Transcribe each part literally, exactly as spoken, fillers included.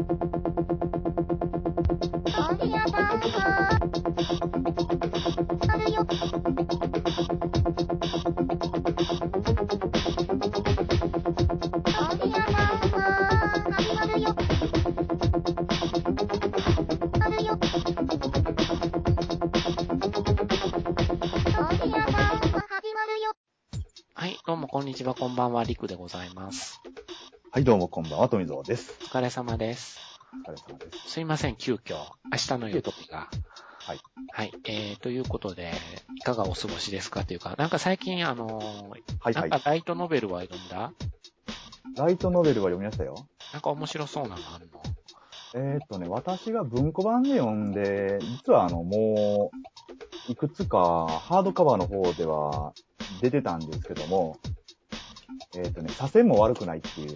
はい、どうもこんにちは、こんばんは、りくでございます。 はい、どうもこんばんは、富蔵です。 お疲れ様です。 お疲れ様です。 すいません、急遽、明日の予定が。 はい。 はい、えー、ということで、いかがお過ごしですかというか、なんか最近、あのー、 はいはい。 なんかライトノベルは読んだ？ ライトノベルは読みましたよ。 なんか面白そうなのあんの？ えー、っとね、私が文庫版で読んで、実はあの、もう、いくつか、ハードカバーの方では出てたんですけども、えー、っとね、左遷も悪くないっていう、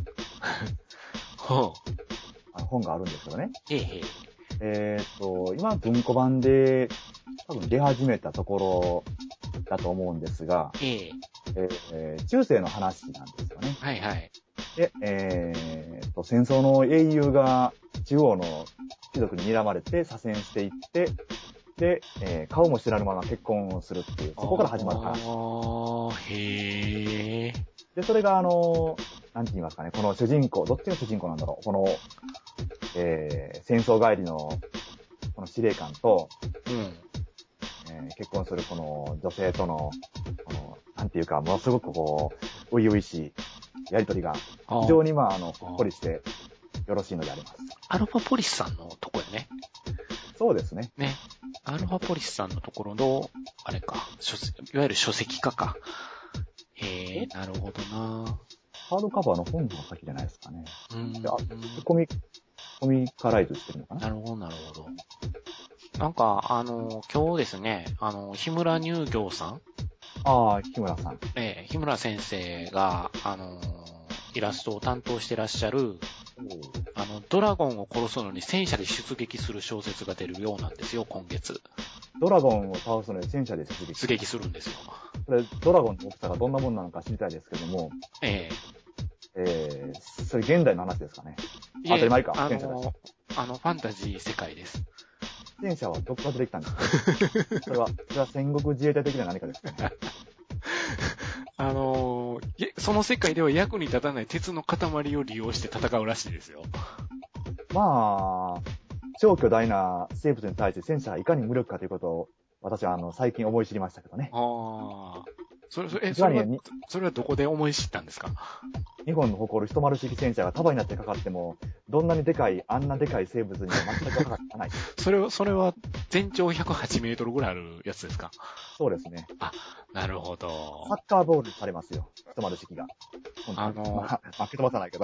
ほう。 あの本があるんですけどね。 へえへえ。 えー、っと、今文庫版で多分出始めたところだと思うんですが、 ええ。 えー、中世の話なんですよね。 はいはい。 で、えー、と、戦争の英雄が中央の貴族に睨まれて左遷していって、で、えー、顔も知らぬまま結婚をするっていう、そこから始まる話。 あー、へえ。 で、それがあの、なんて言いますかね、この主人公、どっちが主人公なんだろう、この、えー、戦争帰りの、この司令官と、 うん。 えー、結婚するこの女性との、この、なんていうか、ものすごくこう、初々しいやりとりが、非常にまあ、あの、ほっこりしてよろしいのであります。 アルファポリスさんのとこやね。 そうですね。 ね。アルファポリスさんのところの、あれか、書いわゆる書籍化か。へえ、なるほどな。 ハードカバーの本の先じゃないですかね。 うん。 であコミ、コミカライズしてるのかな？ なるほど、なるほど。なんか、あの、今日ですね、あの、日村乳業さんああ、日村さん。 ええ、日村先生が、あの、イラストを担当してらっしゃる、あの、ドラゴンを殺すのに戦車で出撃する小説が出るようなんですよ、今月。 ドラゴンを倒すのに戦車で出撃。 出撃するんですよ。 これ、ドラゴンの大きさがどんなもんなのか知りたいですけども、 えええー、それ現代の話ですかね。 え。 当たり前か、 あ戦車だし。 の、あの、ファンタジー世界です。 戦車はどこから出てきたんですか？それは、それは戦国自衛隊的な何かですかね。 あのー、その世界では役に立たない鉄の塊を利用して戦うらしいですよ。 まあ、超巨大な生物に対して戦車がいかに無力かということを、私はあの、最近思い知りましたけどね。 ああ。それ、それ、え、それは、それはどこで思い知ったんですか？ 日本の誇る一丸式戦車が束になってかかっても、どんなにでかい、あんなでかい生物には全くかかない。 それは、それは全長ひゃくはちメートルぐらいあるやつですか？ そうですね。 あ、なるほど。 サッカーボールにされますよ。一丸式が。 あのー、 まあ、負け飛ばさないけど。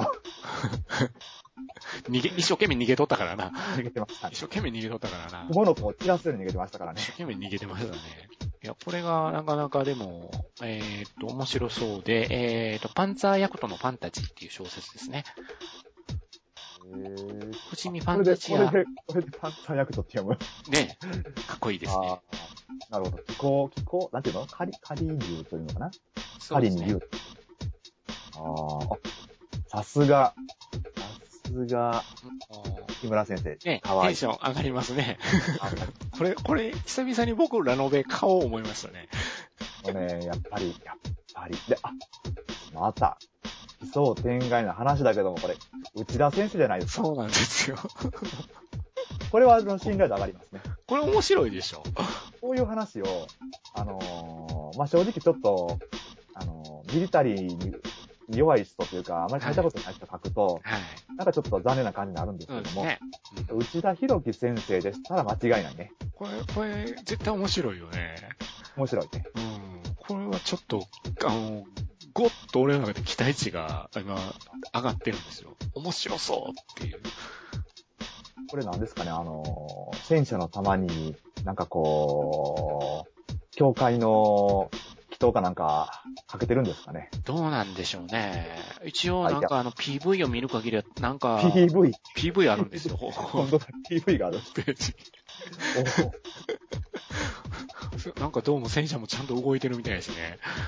逃げ、一生懸命逃げとったからな。 逃げてました、ね。 一生懸命逃げとったからな。 雲の子を散らすように逃げてましたからね。 一生懸命逃げてましたね。いや、これがなかなかでも、えー、っと、面白そうで、えー、っと、パンツァーヤクトのファンタジーっていう小説ですね。 へー。 伏見ファンタジア。これで、これで、これでパンツァーヤクトって読む。 ね、かっこいいですね。 なるほど。気候、気候、なんていうの？カリ、カリ竜というのかな？ そうですね。 カリに竜。ああ、さすが、さすが、木村先生。 ね、 かわいい。 テンション上がりますね。これ、これ、久々に僕ラノベ買おう思いましたね。 もうね、やっぱり、やっぱり。で、あ、また、奇想天外な話だけども、これ、内田先生じゃないですか。 そうなんですよ。 これは、信頼度上がりますね。 これ面白いでしょ。 こういう話を、あのー、まあ、正直ちょっと、あのー、ミリタリーに弱い人というか、あまり書いたことない人書くと、はい、なんかちょっと残念な感じになるんですけども、ねうん、内田博樹先生でしたら間違いないね。 これ、これ、絶対面白いよね。 面白いね。 うん。これはちょっと、あの、ごっと俺の中で期待値が今上がってるんですよ。面白そうっていう。 これなんですかね、あの、戦車の弾に、なんかこう、教会の祈祷かなんかかけてるんですかね。 どうなんでしょうね。一応なんかあの ピーブイ を見る限りはなんかピーブイ? ピーブイ あるんですよ。 本当だ、ピーブイ がある。 ページ。なんかどうも戦車もちゃんと動いてるみたいですね。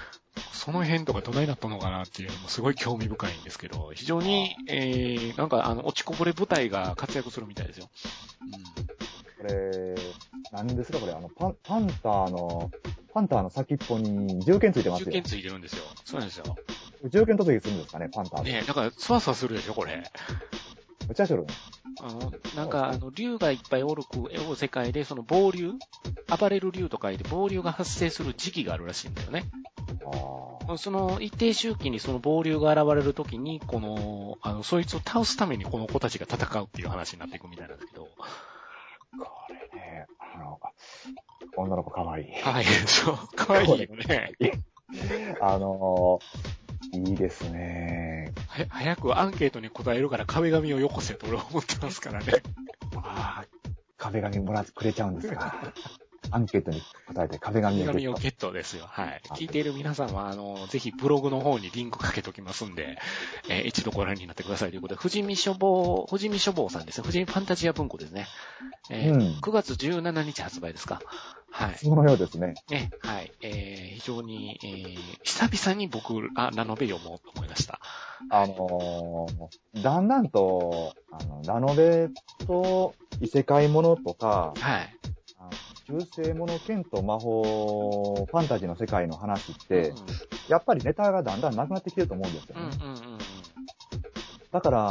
その辺とかどないなったのかなっていうのもすごい興味深いんですけど、非常に、えー、なんかあの、落ちこぼれ部隊が活躍するみたいですよ。 うん、これ、何ですかこれ、あの、パン、パンターの、パンターの先っぽに銃剣ついてますよ。 銃剣ついてるんですよ。そうなんですよ。 銃剣突撃するんですかね、パンターで。 ねえ、だから、スワスワするでしょ、これ。 めっちゃしょるね。 あの、なんか、あの、竜がいっぱいおる、おる世界で、その暴竜、暴れる竜と書いて暴竜が発生する時期があるらしいんだよね。あその、一定周期にその暴竜が現れるときに、この、あの、そいつを倒すためにこの子たちが戦うっていう話になっていくみたいなんですけど。これね、あの、女の子かわいい。 かわいいでしょ。かわいいよね。 あの、いいですね。 は、早くアンケートに答えるから壁紙をよこせと俺は思ってますからね。 ああ、壁紙もらってくれちゃうんですか。アンケートに答えて壁紙をゲット。 壁紙をゲットですよ。はい。聞いている皆さんは、あの、ぜひブログの方にリンクかけときますんで、えー、一度ご覧になってくださいということで、富士見書房、富士見書房さんですね。富士見ファンタジア文庫ですね。えーうん、くがつじゅうしちにち発売ですか。はい。 そのようですね。 ね、はい。えー、非常に、えー、久々に僕、あ、ラノベ読もうと思いました。 あのー、だんだんと、あの、ラノベと異世界ものとか、 はい。 中世もの剣と魔法、ファンタジーの世界の話って、うん、やっぱりネタがだんだんなくなってきてると思うんですよね。うんうんうんうん、だから、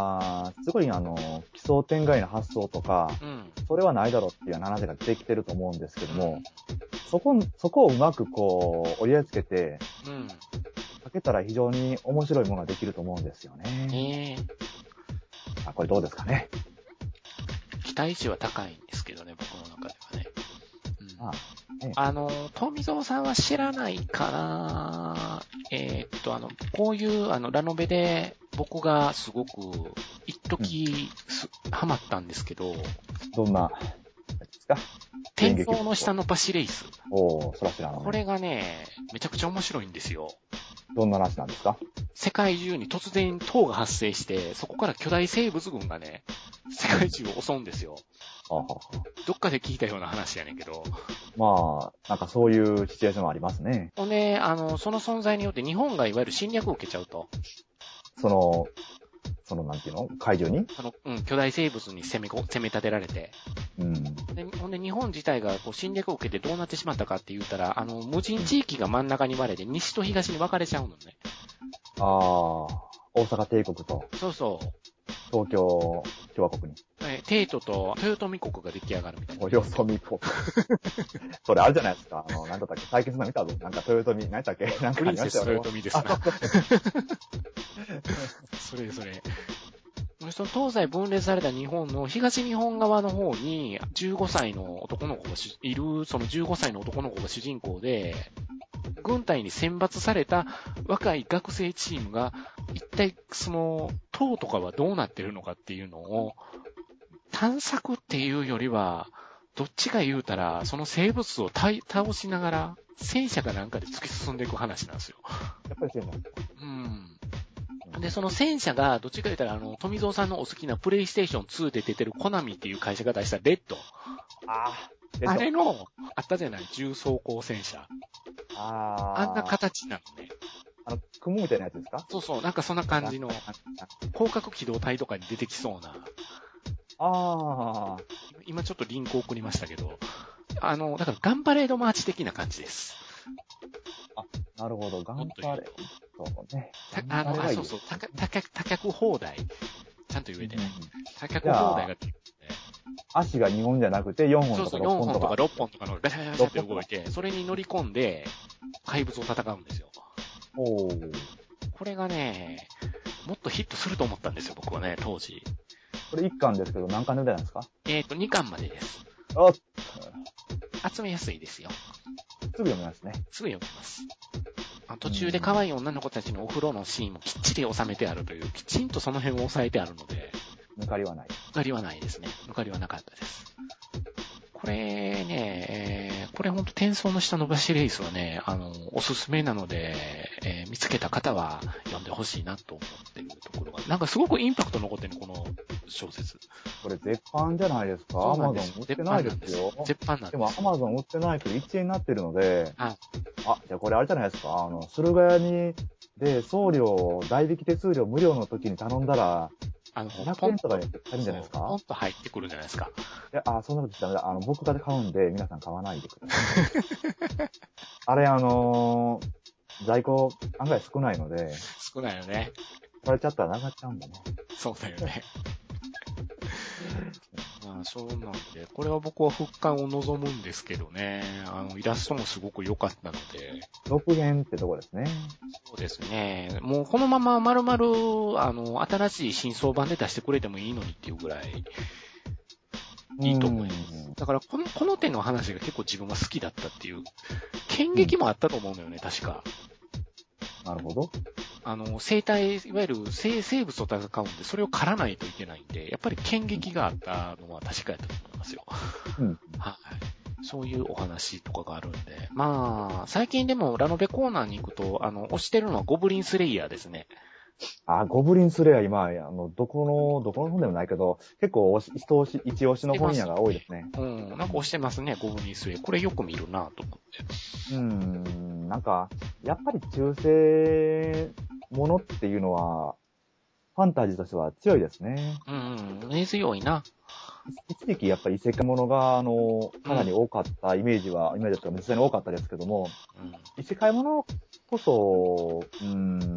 すごいあの、奇想天外な発想とか、うん、それはないだろうっていう話が出てきてると思うんですけども、うん、そこ、そこをうまくこう、折り合いつけて、うん、かけたら非常に面白いものができると思うんですよね。えー、あ、これどうですかね。 期待値は高いんですけどね、僕の中ではね。うん、あ, ええ、あの、富蔵さんは知らないかな。えー、っと、あの、こういう、あの、ラノベで僕がすごく、一時、うん、ハマったんですけど。 どんな、ですか？ 天空の下のバシレイス。 おー、そら知らんね。 これがね、めちゃくちゃ面白いんですよ。 どんな話なんですか？ 世界中に突然塔が発生して、そこから巨大生物群がね、世界中を襲うんですよ。 はあはあ、 どっかで聞いたような話やねんけど。 まあ、なんかそういうシチュエーションもありますね。 ほんで、あの、その存在によって日本がいわゆる侵略を受けちゃうと。 その、そのなんていうの？怪獣に？ その、うん、巨大生物に攻め、攻め立てられて。うん。で、ほんで日本自体がこう侵略を受けてどうなってしまったかって言ったら、あの、無人地域が真ん中に割れて西と東に分かれちゃうのね。 ああ、大阪帝国と。 そうそう。 東京共和国に。 え、帝都と豊臣国が出来上がるみたいな。 豊臣国。それあるじゃないですか。あの、なんだったっけ対決の見たぞ。なんか豊臣、何だっけなんかプリンセス豊臣ですな。それそれ。その東西分裂された日本の東日本側の方にじゅうごさいの男の子がいる、そのじゅうごさいの男の子が主人公で、軍隊に選抜された若い学生チームが一体その塔とかはどうなってるのかっていうのを探索っていうよりはどっちが言うたらその生物を倒しながら戦車かなんかで突き進んでいく話なんですよ。 やっぱり戦車。 うん。で、その戦車がどっちか言ったらあの富蔵さんのお好きなプレイステーションツーで出てるコナミっていう会社が出したレッド。 ああ。 あれのあったじゃない重装甲戦車。 ああ。 あんな形なのね。 あの、雲みたいなやつですか？ そうそう、なんかそんな感じの、広角機動隊とかに出てきそうな。 ああ。 今ちょっとリンク送りましたけど、あの、だからガンパレードマーチ的な感じです。 あ、なるほど、ガンパレードね。 あの、あ、そうそう、多脚、多脚砲台。ちゃんと言えてない。多脚砲台が出てくるね。 足がにほんじゃなくてよんほんとかろっぽんとか。そうそう、よんほんとかろっぽんとかのガシャガシャガシャって動いて、それに乗り込んで、怪物を戦うんですよ。 おー。 これがね、もっとヒットすると思ったんですよ、僕はね、当時。 これいっかんですけど、何巻で出たんですか？ えっと、にかんまでです。 おっ集めやすいですよ。 すぐ読めますね。 すぐ読めます。途中で可愛い女の子たちのお風呂のシーンもきっちり収めてあるという、きちんとその辺を抑えてあるので。 抜かりはない。 抜かりはないですね。抜かりはなかったです。これね、えー、これほんと天層の下のバシレイスはね、あの、おすすめなので、えー、見つけた方は読んでほしいなと思ってるところが、なんかすごくインパクト残ってるこの小説。 これ絶版じゃないですか？アマゾン売ってないですよ。 絶版なんです。 でもアマゾン売ってないけどいちえんになってるので、 あ、 あ、じゃあこれあれじゃないですか？あの、駿河屋に、で、送料、代引き手数料無料の時に頼んだら、 あの、 ひゃくえんとかで買えるんじゃないですか？ ポンと入ってくるんじゃないですか。 いや、あ、そんなこと言っちゃダメだ。あの、僕が買うんで、皆さん買わないでください。あれ、あのー、在庫案外少ないので、 少ないよね。 買われちゃったらなくなっちゃうんだね。 そうだよね。まあ、そうなんで、これは僕は復刊を望むんですけどね。あの、イラストもすごく良かったので。 続編ってとこですね。 そうですね。もうこのまま丸々、あの、新しい新装版で出してくれてもいいのにっていうぐらい、いいと思います。だからこの、この手の話が結構自分は好きだったっていう、剣劇もあったと思うのよね、確か。 なるほど。 あの、生態、いわゆる生、生物を戦うんで、それを狩らないといけないんで、やっぱり剣劇があったのは確かやったと思いますよ。 うん。 はい。そういうお話とかがあるんで。まあ、最近でもラノベコーナーに行くと、あの、推してるのはゴブリンスレイヤーですね。 あ、ゴブリンスレイヤー今、あの、どこの、どこの本でもないけど、結構押し、一押し、一押しの本屋が多いですね。 うん、なんか押してますね、ゴブリンスレイヤー。これよく見るなと思って。 うん、なんか、やっぱり中世ものっていうのは、ファンタジーとしては強いですね。 うん、根強いな。 一時期やっぱり異世界ものが、あの、かなり多かったイメージは、イメージとか実際に多かったですけども、 うん、 異世界ものこそ、うん、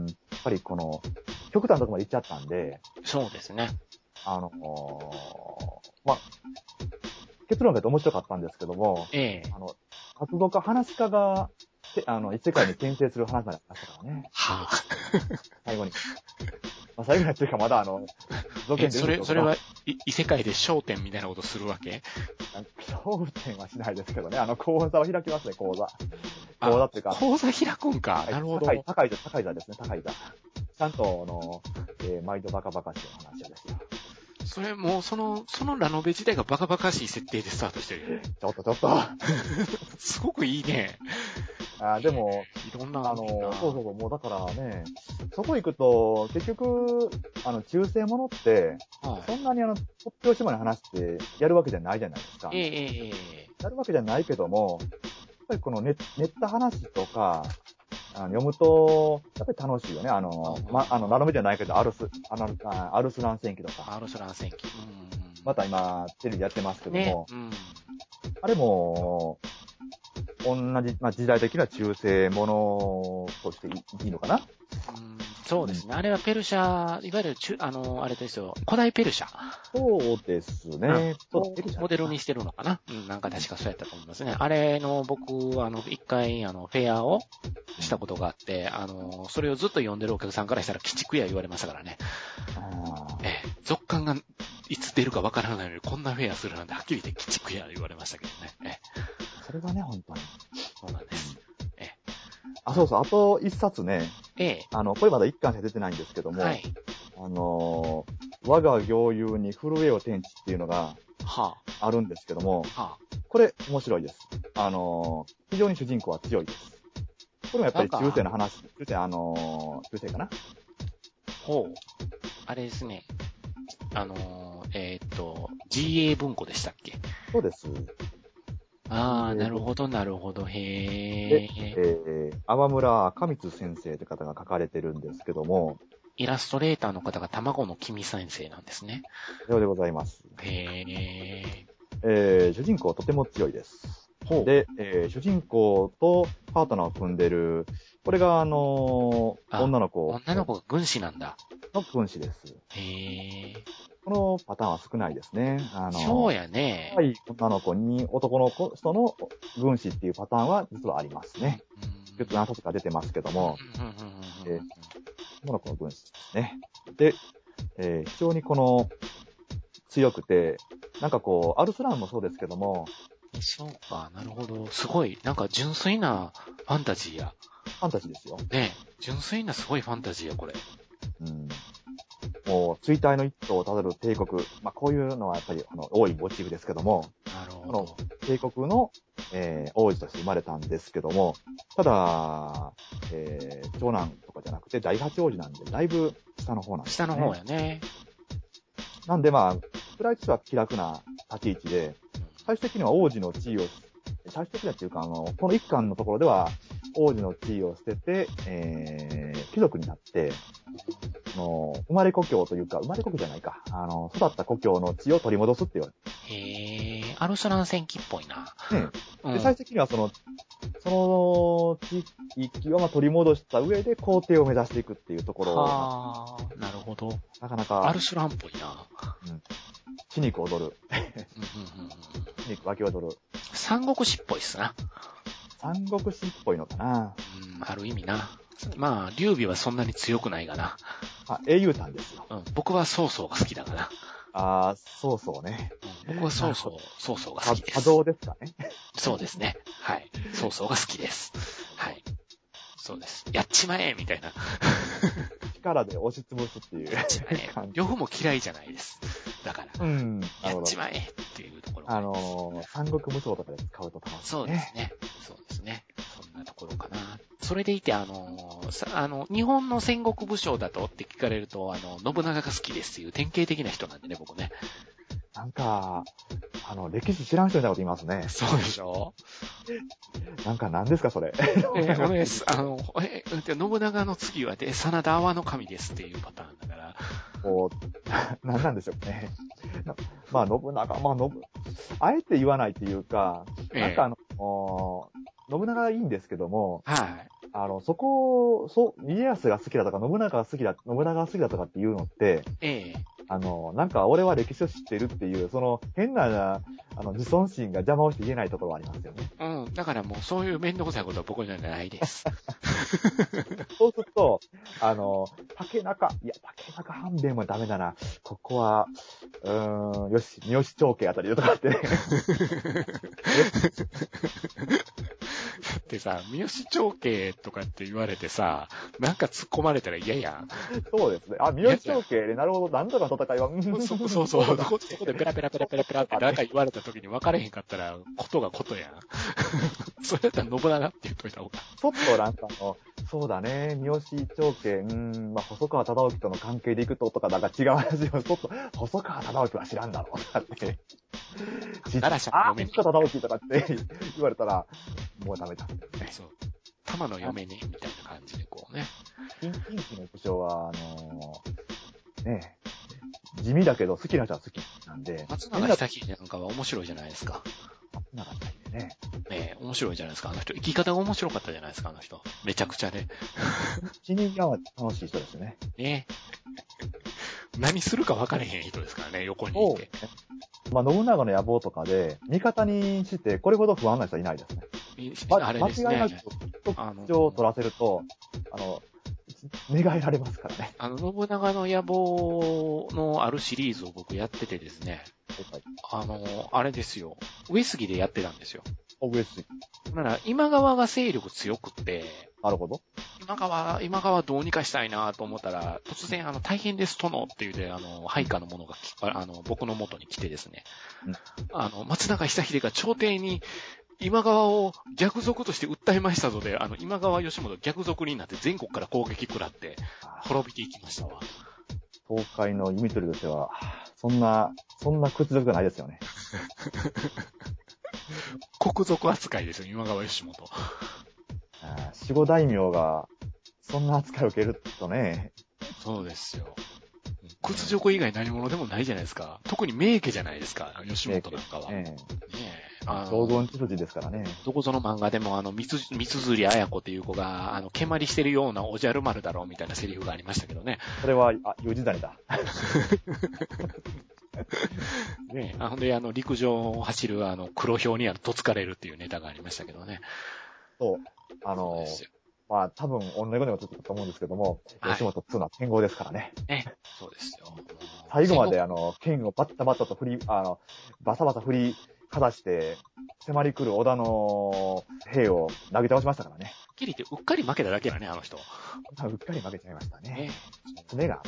やっぱりこの、極端なとこまで行っちゃったんで、 そうですね。 あの、まあ、結論が言うと面白かったんですけども、 ええ。 あの、活動家、話し家が、あの、異世界に転生する話までありましたからね。 はあ。 最後に。まあ、最後にっていうかまだあの、 え、それ、それは、異世界で焦点みたいなことするわけ？ 焦点はしないですけどね。あの、講座を開きますね、講座。講座っていうか。 講座開くんか。なるほど。 高い、高い座、高い座ですね、高い座。ちゃんと、あの、えー、毎度バカバカしいお話ですよ。 それもう、その、そのラノベ自体がバカバカしい設定でスタートしてるよ。 ちょっとちょっと。 すごくいいね。 あでも、 いろんな、 あの、そうそうそう、もうだからね、そこ行くと、結局、あの、中世ものって、はい、そんなにあの、突拍子もない話ってやるわけじゃないじゃないですか。 ええええ。 やるわけじゃないけども、やっぱりこの練った話とか、あの読むと、やっぱり楽しいよね。あの、うん、ま、あの、ラノベじゃないけど、アルス、あの、アルスラン戦記とか。 アルスラン戦記。うん、 また今、テレビやってますけども、ね、 うん、 あれも、同じ、まあ、時代的な中世ものとしていいのかな、 うん、そうですね。あれはペルシャ、いわゆる中、あの、あれですよ、古代ペルシャ。 そうですね。 うん、ペルシャモデルにしてるのかな、うん、なんか確かそうやったと思いますね。あれの、僕、あの、一回、あの、フェアをしたことがあって、あの、それをずっと読んでるお客さんからしたら、鬼畜や言われましたからね。 あええ、続刊がいつ出るかわからないのに、こんなフェアするなんて、はっきり言って鬼畜や言われましたけどね。ええ、 それはね、本当に。 そうなんです。ええ、 あ、そうそう、あと一冊ね。 ええ。 あの、これまだ一巻しか出てないんですけども、 はい。 あのー、我が行友に震えを天地っていうのが、 はあ、 あるんですけども、 はあ、 これ面白いです。あのー、非常に主人公は強いです。これもやっぱり中世の話、中世、あのー、中世かな？ ほう。あれですね。あのー、えー、っと、ジーエー 文庫でしたっけ？ そうです。 ああ、なるほど、なるほど。へで、 え。 えー、天村赤光先生という方が書かれてるんですけども、 イラストレーターの方が卵の君先生なんですね。 以上でございます。 へえ。 えー、主人公はとても強いです。 ほう。 で、えー、主人公とパートナーを組んでる、これがあのー、女の子。 女の子が軍師なんだ。 の軍師です。 へえ。 このパターンは少ないですね。あのー、 そうやね。 はい、女の子に男の子、人の軍師っていうパターンは実はありますね。ちょっと何冊か出てますけども、えー、女の子の軍師ですね。で、えー、非常にこの、強くて、なんかこう、アルスランもそうですけども、 そうか、なるほど。すごい、なんか純粋なファンタジーや。 ファンタジーですよ。 ねえ、純粋なすごいファンタジーや、これ。 うん。もう、衰退の一途をたどる帝国。まあ、こういうのはやっぱり、あの、多いモチーフですけども、 なるほど。 この帝国の、えー、王子として生まれたんですけども、ただ、えー、長男とかじゃなくて、第八王子なんで、だいぶ下の方なんですね。下の方やね。 なんでまあ、位としては気楽な立ち位置で、最終的には王子の地位を、最終的にはっていうか、あの、この一巻のところでは、王子の地位を捨てて、えー、貴族になって、あの、生まれ故郷というか、生まれ故郷じゃないか、あの、育った故郷の地を取り戻すっていう。 へー、アルスラン戦記っぽいな。 ね、 うん、 で、最終的にはその、その地域をまあ取り戻した上で皇帝を目指していくっていうところを。 はー、なるほど。 なかなか。 アルスランっぽいな。 うん。血肉踊る。血肉湧き踊る。 三国志っぽいっすな。 三国志っぽいのかな。 うん、ある意味な。まあ、劉備はそんなに強くないがな。 あ、英雄譚ですよ。 うん、僕は曹操が好きだから。 ああ、そうそうね。 うん、僕は曹操、曹操が好きです。 波動ですかね。 そうですね。はい。曹操が好きです。はい。そうです。やっちまえみたいな。 力で押しつぶすっていう。 やっちまえ。両方も嫌いじゃないです。だから。 うん。 やっちまえっていうところ、ね。 あのー、三国無双とかで使うと楽しい、ね。 そうですね。そうですね。そんなところかな。それでいて、あのー、さ、あの、日本の戦国武将だとって聞かれると、あの、信長が好きですっていう典型的な人なんでね、僕ね。 なんか、あの、歴史知らん人みたいなこと言いますね。 そうでしょ？ なんか何ですか、それ。 え、おねす、あの、え、信長の次はで、真田阿波の神ですっていうパターンだから。 こう、なんなんでしょうね。まあ、信長、まあ、信、あえて言わないっていうか、なんかあの、信長はいいんですけども、 はい。 あの、そこを、そう、家康が好きだとか、信長が好きだ、信長が好きだとかっていうのって、 ええ。 あの、なんか俺は歴史を知ってるっていう、その変な、あの、自尊心が邪魔をして言えないところはありますよね。 うん。だからもうそういう面倒くさいことは僕にはないです。 そうすると、あの、竹中、いや、竹中半兵衛もダメだな。ここは、うーん、よし、三好長慶あたりでとかって。 でさ、三好長慶とかって言われてさ、なんか突っ込まれたら嫌やん。 そうですね。あ、三好長慶で、なるほど、なんとかの戦いは、 そこそうそう、そこそこでペラペラペラペラペラってなんか言われた時に分かれへんかったら、ことがことやん。それだったら信長って言っといた方が。 ちょっとなんかあの、そうだね、三好長慶、うーん、まあ、細川忠興との関係でいくととか、なんか違う話を、ちょっと、細川忠興は知らんだろう、とかって。 奈良社あ、細川忠興とかって言われたら、もうダメだ、ね。 そう。玉の嫁に、みたいな感じでこうね。 近畿の武将は、あのー、ねえ、地味だけど好きな人は好きなんで。 松永久秀なんかは面白いじゃないですか。 松永久秀ね。 ねえ、面白いじゃないですか、あの人。生き方が面白かったじゃないですか、あの人。めちゃくちゃね。 死にが楽しい人ですね。 ねえ。何するか分かれへん人ですからね、横にいて。 まあ、信長の野望とかで、味方にして、これほど不安な人はいないですね。 ま、あれですね。 間違いなく特徴を取らせると、あの、寝返られますからね。 あの、信長の野望のあるシリーズを僕やっててですね。はい、あの、あれですよ。上杉でやってたんですよ。 上杉。 だから今川が勢力強くって、 なるほど。 今川、今川どうにかしたいなと思ったら、突然、あの、大変です、殿っていうで、あの、配下の者が、あの、僕の元に来てですね。うん、あの、松永久秀が朝廷に、今川を逆賊として訴えましたので、あの、今川義元逆賊になって全国から攻撃食らって、滅びていきましたわ。 東海の弓取りとしては、そんな、そんな屈辱がないですよね。 国賊扱いですよ、今川義元。 守護大名が、そんな扱いを受けるとね。 そうですよ。屈辱以外何者でもないじゃないですか。特に名家じゃないですか、吉本なんかは。ねえ。あの、黄金血筋ですからね。 どこぞの漫画でも、あの、三つ、三つ釣り綾子っていう子が、あの、蹴鞠してるようなおじゃる丸だろうみたいなセリフがありましたけどね。 それは、あ、四時谷だ。 ねえ、あほんで、あの、陸上を走る、あの、黒豹にあの、とつかれるっていうネタがありましたけどね。 そう。あの、まあ、多分、同じことだと思うんですけども、はい、吉本っていうのは剣豪ですからね。 ね。そうですよ。 最後まで、あの、剣をバッタバッタと振り、あの、バサバサ振りかざして、迫り来る織田の兵を投げ倒しましたからね。 はっきり言って、うっかり負けただけだね、あの人。 うっかり負けちゃいましたね。ね。爪が。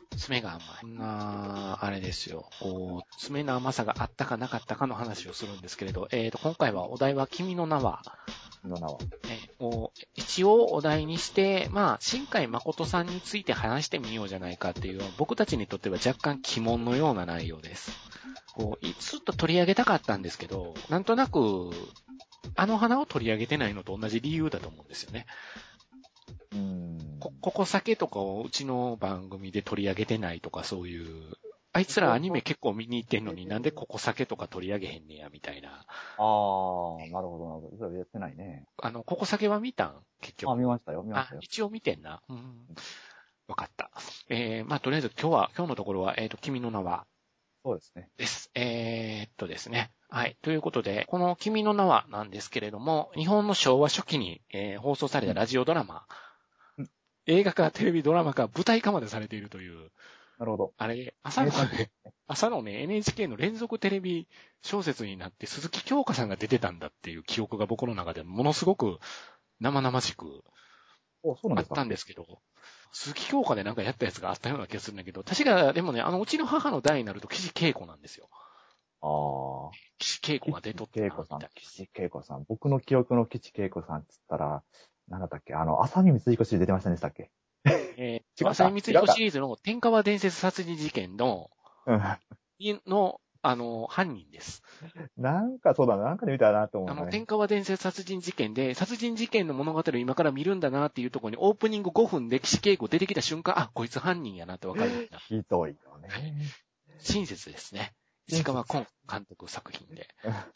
爪が甘い。そんな、あれですよ。こう、爪の甘さがあったかなかったかの話をするんですけれど、えーと、今回はお題は君の名は、 君の名は。 えを一応お題にして、まあ、新海誠さんについて話してみようじゃないかっていう、僕たちにとっては若干鬼門のような内容です。こう、ずっと取り上げたかったんですけど、なんとなく、あの花を取り上げてないのと同じ理由だと思うんですよね。 うーん。 こ、ここ酒とかをうちの番組で取り上げてないとかそういう、あいつらアニメ結構見に行ってんのになんでここ酒とか取り上げへんねや、みたいな。 ああ、なるほど、なるほど。それやってないね。 あの、ここ酒は見たん結局。 あ、見ましたよ、見ましあた、よ。 一応見てんな。うん。わかった。えー、まあ、とりあえず今日は、今日のところは、えっと、君の名はそうですね。 です。えー、っとですね。はい。ということで、この君の名はなんですけれども、日本の昭和初期に、えー放送されたラジオドラマ、 うん、 映画化、テレビドラマ化、舞台化までされているという、 なるほど。 あれ、朝のね、朝のね、エヌエイチケー の連続テレビ小説になって鈴木京香さんが出てたんだっていう記憶が僕の中でものすごく生々しくお、そうなんあっですか。 たんですけど、鈴木京香でなんかやったやつがあったような気がするんだけど、確か、でもね、あの、うちの母の代になると岸恵子なんですよ。 ああ。 岸恵子が出とったな、 岸恵子さん、 みたい岸恵子さん。僕の記憶の岸恵子さんっつったら、なんだったっけあの、浅見光彦シリーズ出てませんでしたっけ？ えー、 違うか浅井光違うか彦シリーズの天川伝説殺人事件の、 うん。 の、あの、犯人です。 なんかそうだな、なんかで見たなと思あの、 うね。 天川伝説殺人事件で、殺人事件の物語を今から見るんだなっていうところに、オープニングごふんで岸恵子出てきた瞬間、あ、こいつ犯人やなってわかるような。 ひどいよね。 親切ですね。石川昆監督作品で。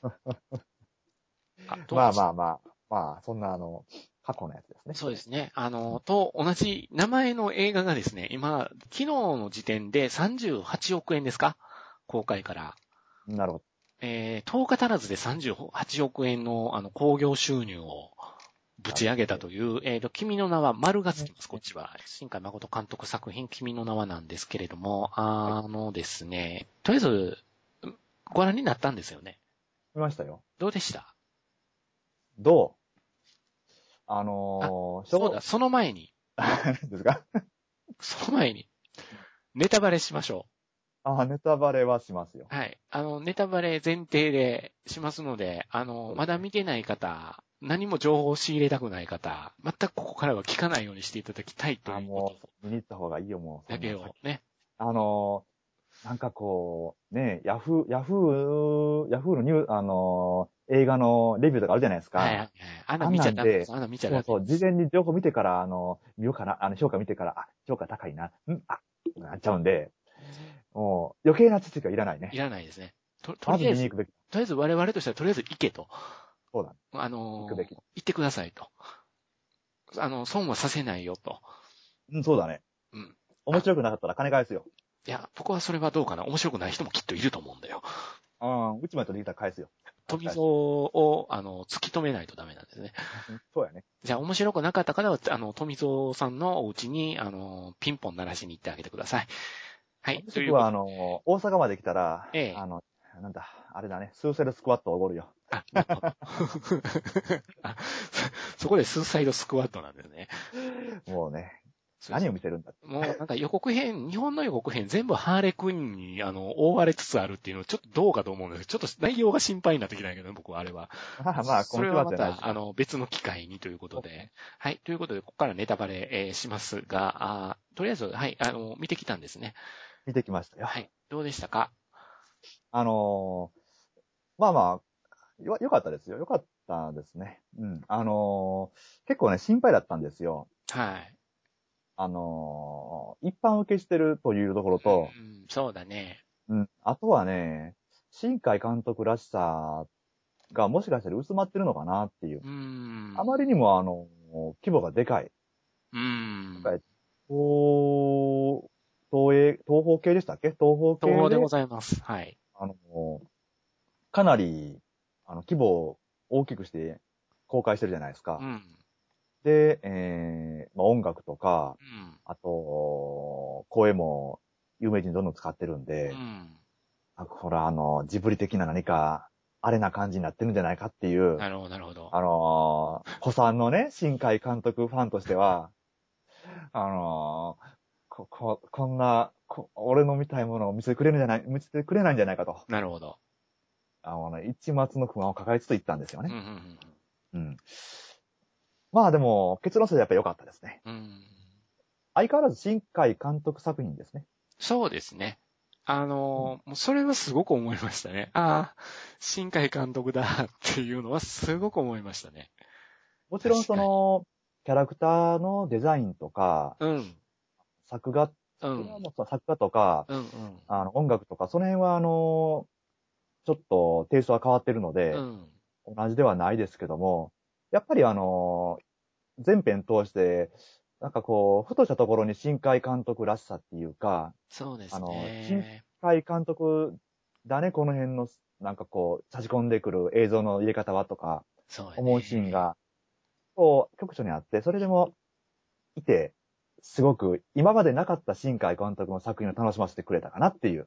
あとまあまあまあ、まあ、そんなあの、過去のやつですね。 そうですね。あの、と同じ名前の映画がですね、今、昨日の時点でさんじゅうはちおくえんですか？公開から。 なるほど。 えー、とおか足らずでさんじゅうはちおくえんの、あの、興行収入をぶち上げたという、えーと、君の名は丸がつきます、こっちは。新海誠監督作品、君の名はなんですけれども、あのですね、とりあえず、ご覧になったんですよね。 見ましたよ。 どうでした？ どうああ、 のー、 そうだ、その前に、 何ですか？ その前に、ネタバレしましょあ、ネタバレはしますよ。 う。はい。あの、ネタバレ前提でしますので、あの、まだ見てない方、何も情報を仕入れたくない方、全くここからは聞かないようにしていただきたいとあ、 いうこともう、見に行った方がいいよ、もう。 だけをね。 あのー、なんかこう、ね、ヤフー、ヤフー、ヤフーのニュー、あのー、映画のレビューとかあるじゃないですか。 はいはいはい。あんなあん見ちなんで、 ゃダメです。あんな見ちゃダメです。 そうそう、事前に情報見てから、あの、見ようかな、あの、評価見てから、あ、評価高いな、んあ、なっちゃうんで、もう、余計な知識がいらないね。 いらないですね。と、とまりあえず、 ず見に行くべき。 とりあえず我々としてはとりあえず行けと。 そうだ、 あ行くべき。 のー行ってくださいと。あの、損はさせないよと。 うん、そうだね。 うん。 面あ、 白くなかったら金返すよ。 いや、僕はそれはどうかな。面白くない人もきっといると思うんだよ。 うん、うちまで取りに来たら返すよ。 富蔵を、あの、突き止めないとダメなんですね。 そうやね。 じゃあ、面白くなかった方は、あの、富蔵さんのお家に、あの、ピンポン鳴らしに行ってあげてください。はい。ということ僕は、あの、大阪まで来たら、 ええ。 あの、なんだ、あれだね、スーセルスクワットをおごるよ。 あ、なるほど。あ、そそこでスーサイドスクワットなんですね。 もうね、 そうです。 何を見せるんだって。 もうなんか予告編、日本の予告編全部ハーレクイーンに、あの、覆われつつあるっていうのはちょっとどうかと思うんですけど、ちょっと内容が心配になってきたんやけどね、僕はあれは。 まあまあ、 それはま今週末じゃないですた、あか。 の、別の機会にということで。はい。ということで、ここからネタバレ、えーしますが、あとりあえず、はい、あの、見てきたんですね。 見てきましたよ。 はい。どうでしたか？ あのーまあまあ、よ、よかったですよ。よかったですね。うん。あのー結構ね、心配だったんですよ。 はい。 あのー一般受けしてるというところと、 うん、そうだね。 うん。あとはね、新海監督らしさがもしかしたら薄まってるのかなっていう。 うーん。 あまりにもあの、規模がでかい。 うーん。 東、東映、東方系でしたっけ？東方ところでご系で、 ざいます。はい。 あの、かなり、あの、規模を大きくして公開してるじゃないですか。 うん。 で、えー、まあ、音楽とか、 うん。 あと、声も有名人どんどん使ってるんで、 うん。 あ、これはあの、ジブリ的な何か、あれな感じになってるんじゃないかっていう、 なるほど、なるほど。 あのー、古参のね、新海監督ファンとしては、あのー、 こ、こ、こんな、こ俺の見たいものを見せてくれるんじゃない、見せてくれないんじゃないかと。 なるほど。 あのね、一抹の不安を抱えつつ行ったんですよね。 うんうんうん。 うん。まあでも、結論としてやっぱり良かったですね。 うん。 相変わらず新海監督作品ですね。 そうですね。あの、もうそれはすごく思いましたね。ああ、新海監督だっていうのはすごく思いましたね。 もちろんその、キャラクターのデザインとか、 うん。 作画、 うん。 作画もさ作画とか、 うんうん。 あの、音楽とか、その辺はあの、ちょっとテイストは変わってるので、 うん。 同じではないですけども、やっぱりあの、全編通して、なんかこう、ふとしたところに新海監督らしさっていうか、 そうですあの、新ね。 海監督だね、この辺の、なんかこう、差し込んでくる映像の入れ方はとか、 そうや思うシーンね。 が、こう、局所にあって、それでも、いて、すごく、今までなかった新海監督の作品を楽しませてくれたかなっていううん。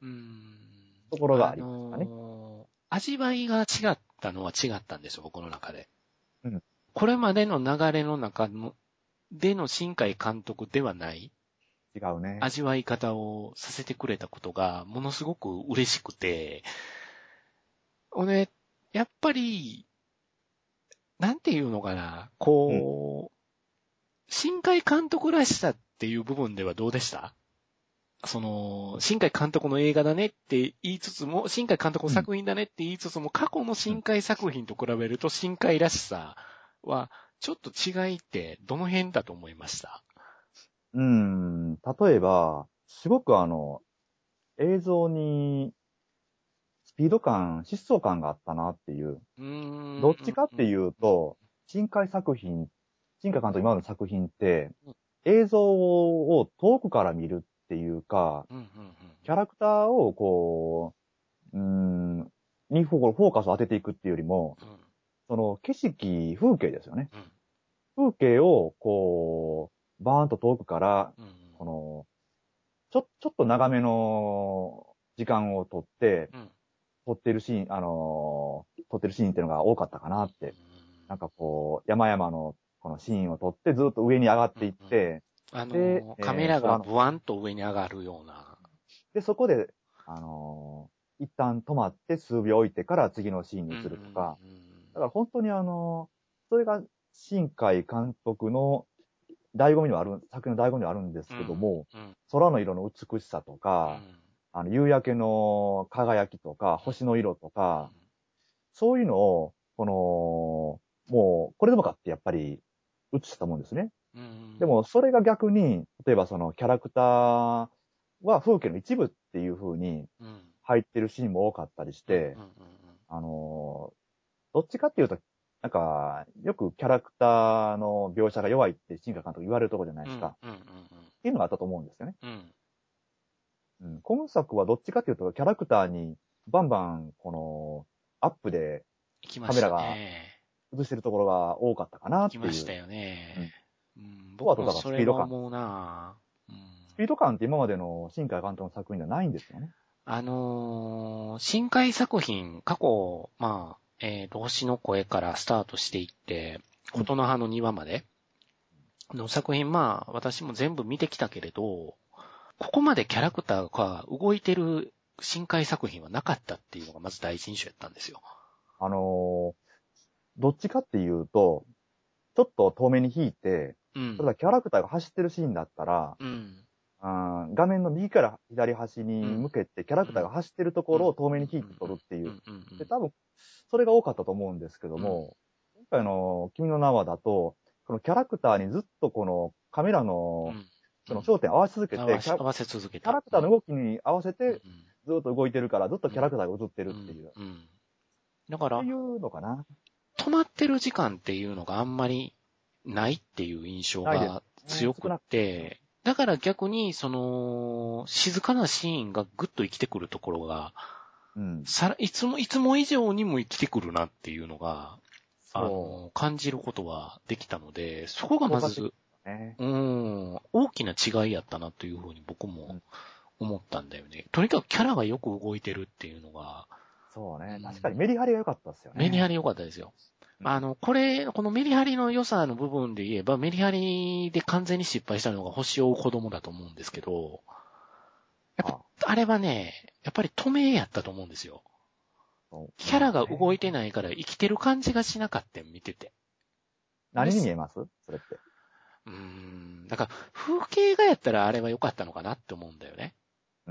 ところがあありますかね。 のー味わいが違ったのは違ったんですよ、僕の中で。 うん。 これまでの流れの中の、での新海監督ではない違うね。 味わい方をさせてくれたことがものすごく嬉しくて、俺、やっぱり、なんていうのかな、 うん。 こう、新海監督らしさっていう部分ではどうでした？その、新海監督の映画だねって言いつつも、新海監督のうん。 作品だねって言いつつも、過去のうん。 新海作品と比べると新海らしさは、ちょっと違いってどの辺だと思いました？ うーん。例えば、すごくあの、映像にスピード感、疾走感があったなっていう。 うーん。 どっちかっていうと、新海作品、新海監督今までの作品って、映像を遠くから見るっていうか、 うんうんうんキャラクターをこう、うーん、にフォーカスを当てていくっていうよりも、 うんその景色、風景ですよね。 うん風景を、こう、バーンと遠くから、 うんこの、ちょ、ちょっと長めの時間を撮って、 うん撮ってるシーン、あのー撮ってるシーンっていうのが多かったかなって。なんかこう、山々のこのシーンを撮ってずっと上に上がっていっうんうんて、 あで、 の、カメえー、 ラが空の、 ブワンと上に上がるような。 で、そこで、あのー一旦止まって数秒置いてから次のシーンにうんうん移るとか、 うんだから本当にあのーそれが新海監督の醍醐味にはある、作品の醍醐味にはあるんですけども、 うんうん空の色の美しさとか、 うんあの、夕焼けの輝きとか、星の色とか、 うんそういうのを、この、もう、これでもかってやっぱり映したと思うんですね。 うんでも、それが逆に、例えばそのキャラクターは風景の一部っていう風にうん入ってるシーンも多かったりしうんうんて、あの、どっちかっていうと、なんか、よくキャラクターの描写が弱いって新海監督言われるところじゃないうんですか。 うんうんっていうのがあったと思うんですよね。 うんうんうん、今作はどっちかっていうと、キャラクターにバンバン、この、アップで行きましたカメラがね。 映してるところが多かったかな行っていう。 きましたよね。 うん。 うん、僕とあと、だからもそれスピード感。 は思うなぁ。うん、 スピード感って今までの新海監督の作品ではないんですよね。 あのー、新海作品、過去、まあ、えーと、星の声からスタートしていって、 うん。 琴の葉の庭までの作品、まあ、私も全部見てきたけれど、ここまでキャラクターが動いてる新海作品はなかったっていうのがまず第一印象やったんですよ。 あのーどっちかっていうと、ちょっと遠目に引いて、 うん。 例えばキャラクターが走ってるシーンだったら、 うん。 あー画面の右から左端うん。 に向けてキャラクターが走ってるとこうん。 ろを遠目に引いて撮るっていう。 うん。うん。 で、多分、それが多かったと思うんですけどうん。 も、今回の君の名はだと、このキャラクターにずっとこのカメラの、 うん。 その焦点を合わせ続けて、 合わせ、 キャラ合わせ続けキャた。 ラクターの動きに合わせうん。 てずっと動いてるから、ずっとうん。 キャラクターが映ってるうん。 っていう。っうん。だから、 ていうのかな。 止まってる時間っていうのがあんまりないっていう印象ないですがね。 強くっ少なくて、だから逆に、その、静かなシーンがぐっと生きてくるところが、 うん。 さら、いつも、いつも以上にも生きてくるなっていうのが、あその、感じることはできたので、そこがう。効果的まず、 ね。 うーん、大きな違いやったなというふうに僕もうん。 思ったんだよね。とにかくキャラがよく動いてるっていうのが、 そうね。確かにメリハリが良かったですよね。 メリハリ良かったですよ。あの、これ、このメリハリの良さの部分で言えば、メリハリで完全に失敗したのが星を追う子供だと思うんですけど、やっぱ、あれはね、やっぱり止めやったと思うんですよ。キャラが動いてないから生きてる感じがしなかったよ、見てて。 何に見えますそれって。 うーん。だから、風景画やったらあれは良かったのかなって思うんだよね。 うん。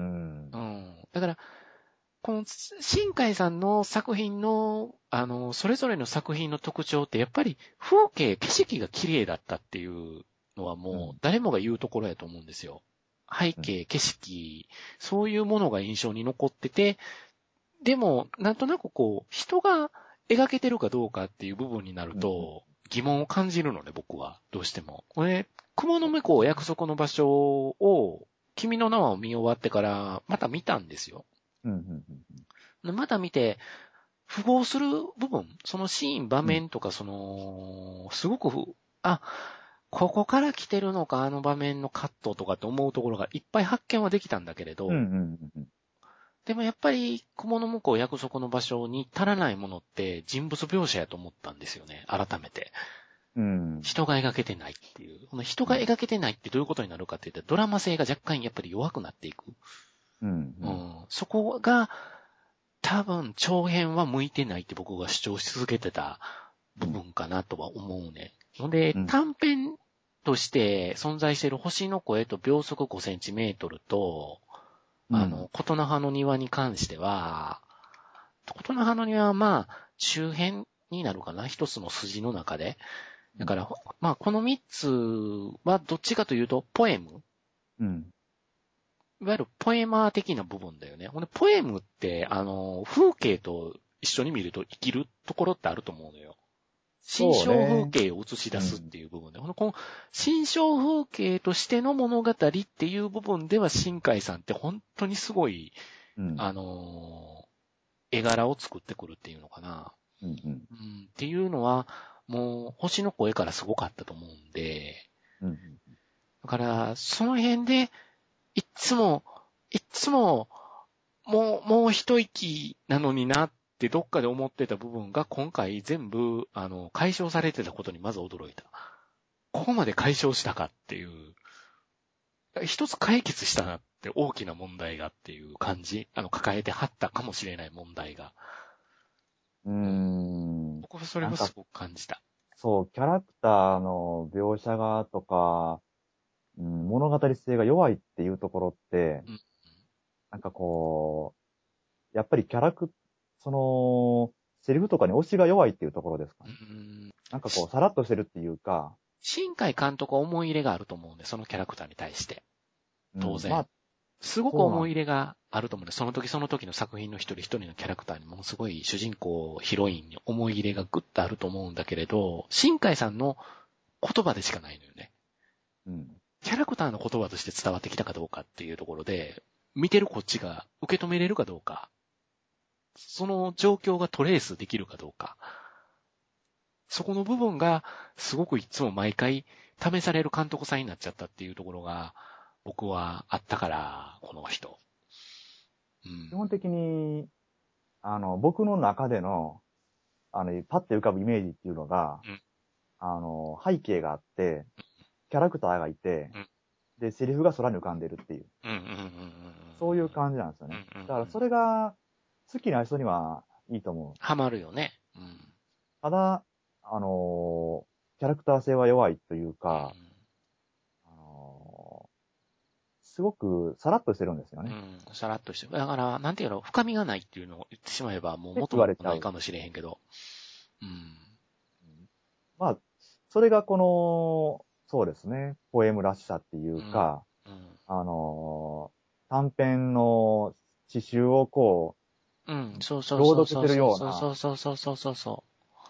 うん。だから、この、新海さんの作品の、あの、それぞれの作品の特徴って、やっぱり風景、景色が綺麗だったっていうのはもう、誰もが言うところやと思うんですよ。背景、景色、そういうものが印象に残ってて、でも、なんとなくこう、人が描けてるかどうかっていう部分になると、疑問を感じるのね、僕は。どうしても。これ、雲の向こう約束の場所を、君の名はを見終わってから、また見たんですよ。 うんうんうん、また見て、符合する部分、そのシーン、場面とか、その、すごく、あ、ここから来てるのか、あの場面のカットとかって思うところがいっぱい発見はできたんだけれど、 うんうんうん、 でもやっぱり、雲の向こう約束の場所に足らないものって人物描写やと思ったんですよね、改めて。 うん、 人が描けてないっていう。この人が描けてないってどういうことになるかって言ったら、ドラマ性が若干やっぱり弱くなっていく。 うんうん、 うん、そこが、多分長編は向いてないって僕が主張し続けてた部分かなとは思うね。ので、 うん、 短編として存在している星の声と秒速ごセンチメートルと、あの、琴の葉の庭に関しては、琴の葉の庭はまあ、周辺になるかな、一つの筋の中で。だから、まあ、この三つはどっちかというと、ポエム。 うん、 いわゆるポエマー的な部分だよね。ほんで、ポエムって、あの、風景と一緒に見ると生きるところってあると思うのよ。心象風景を映し出すっていう部分で。うん、この心象風景としての物語っていう部分では、新海さんって本当にすごい、うん、あの、絵柄を作ってくるっていうのかな。 うんうん、 うん、っていうのは、もう、星の声からすごかったと思うんで、 うん、 だから、その辺で、いっつも、いっつも、もう、もう一息なのになってどっかで思ってた部分が今回全部、あの、解消されてたことにまず驚いた。ここまで解消したかっていう、一つ解決したなって大きな問題がっていう感じ、あの、抱えてはったかもしれない問題が。 うーん。 僕はそれもすごく感じた。 そう、キャラクターの描写がとか、うん、物語性が弱いっていうところって、うん、なんかこう、やっぱりキャラク、その、セリフとかに推しが弱いっていうところですかね。うん、なんかこう、さらっとしてるっていうか。 新海監督は思い入れがあると思うんで、そのキャラクターに対して。当然。うん、まあ、すごく思い入れがあると思うんで、その時その時の作品の一人一人のキャラクターにものすごい主人公、ヒロインに思い入れがぐっとあると思うんだけれど、新海さんの言葉でしかないのよね。うん。キャラクターの言葉として伝わってきたかどうかっていうところで、見てるこっちが受け止めれるかどうか、その状況がトレースできるかどうか、そこの部分がすごくいつも毎回試される監督さんになっちゃったっていうところが僕はあったから、この人。 うん、基本的に、あの、僕の中での、あの、パッて浮かぶイメージっていうのが、うん、あの、背景があって、キャラクターがいて、うん、で、セリフが空に浮かんでるっていう。そういう感じなんですよね。だからそれが好きな人にはいいと思う。 ハマるよね。うん、 ただ、あのー、キャラクター性は弱いというか、うん、あのー、すごくさらっとしてるんですよね。 うん、さらっとしてる。だから、なんていうの、深みがないっていうのを言ってしまえば、もう元もないかもしれへんけど。うん、 まあ、それがこの、そうですね、ポエムらしさっていうか、うんうん、あのー、短編の詩集をこう、うん、そうそうそう。朗読するような。 そうそうそうそうそうそう。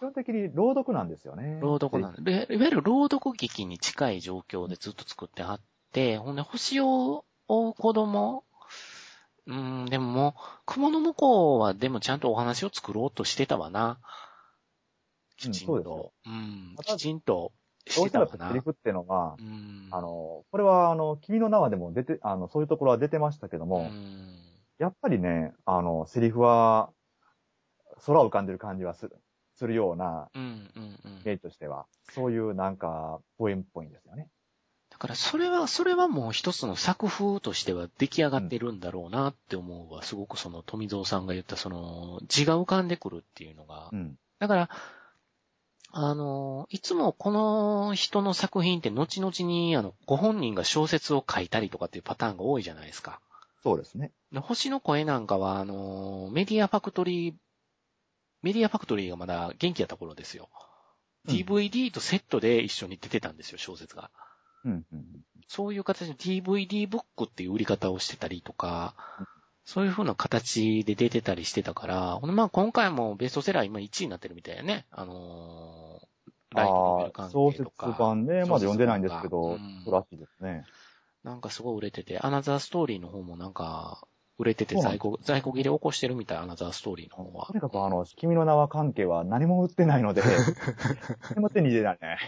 基本的に朗読なんですよね。 朗読なんで。いわゆる朗読劇に近い状況でずっと作ってはって、ほんで、星を追う子供、うん、でももう、雲の向こうはでもちゃんとお話を作ろうとしてたわな。きちんと。うん、うん、きちんとしてたわな。 どうしてもセリフっていうのは、うん、あの、これはあの、君の名はでも出て、あの、そういうところは出てましたけども、うん、やっぱりね、あの、セリフは、 空を浮かんでる感じはする、するような、 うんうんうん。 イメージとしては、そういうなんか、ポエムっぽいんですよね。 だからそれは、それはもう一つの作風としては出来上がってるんだろうなって思うわ。すごくその富蔵さんが言ったその字が浮かんでくるっていうのが。 うん。 だから、あの、いつもこの人の作品って後々にあの、ご本人が小説を書いたりとかっていうパターンが多いじゃないですか。 そうですね。 で星の声なんかは、あの、メディアファクトリー、メディアファクトリーがまだ元気やった頃ですよ。 うんディーブイディー とセットで一緒に出てたんですよ、小説が。 うんうんそういう形で ディーブイディー ブックっていう売り方をしてたりとか、 うんそういう風な形で出てたりしてたから、ほんでまあ今回もベストセラー今いちいになってるみたいやね。あのー、ライトノベああ、 ル関小係とか。 説版ね、まだ読んでないんですけうど、そうらん。 しいですね。 なんかすごい売れてて、アナザーストーリーの方もなんか、売れてて在庫、 そうなんですよ。 在庫切れ起こしてるみたい、アナザーストーリーの方は。 とにかくあの、君の名は関係は何も売ってないので、手も手に入れられない。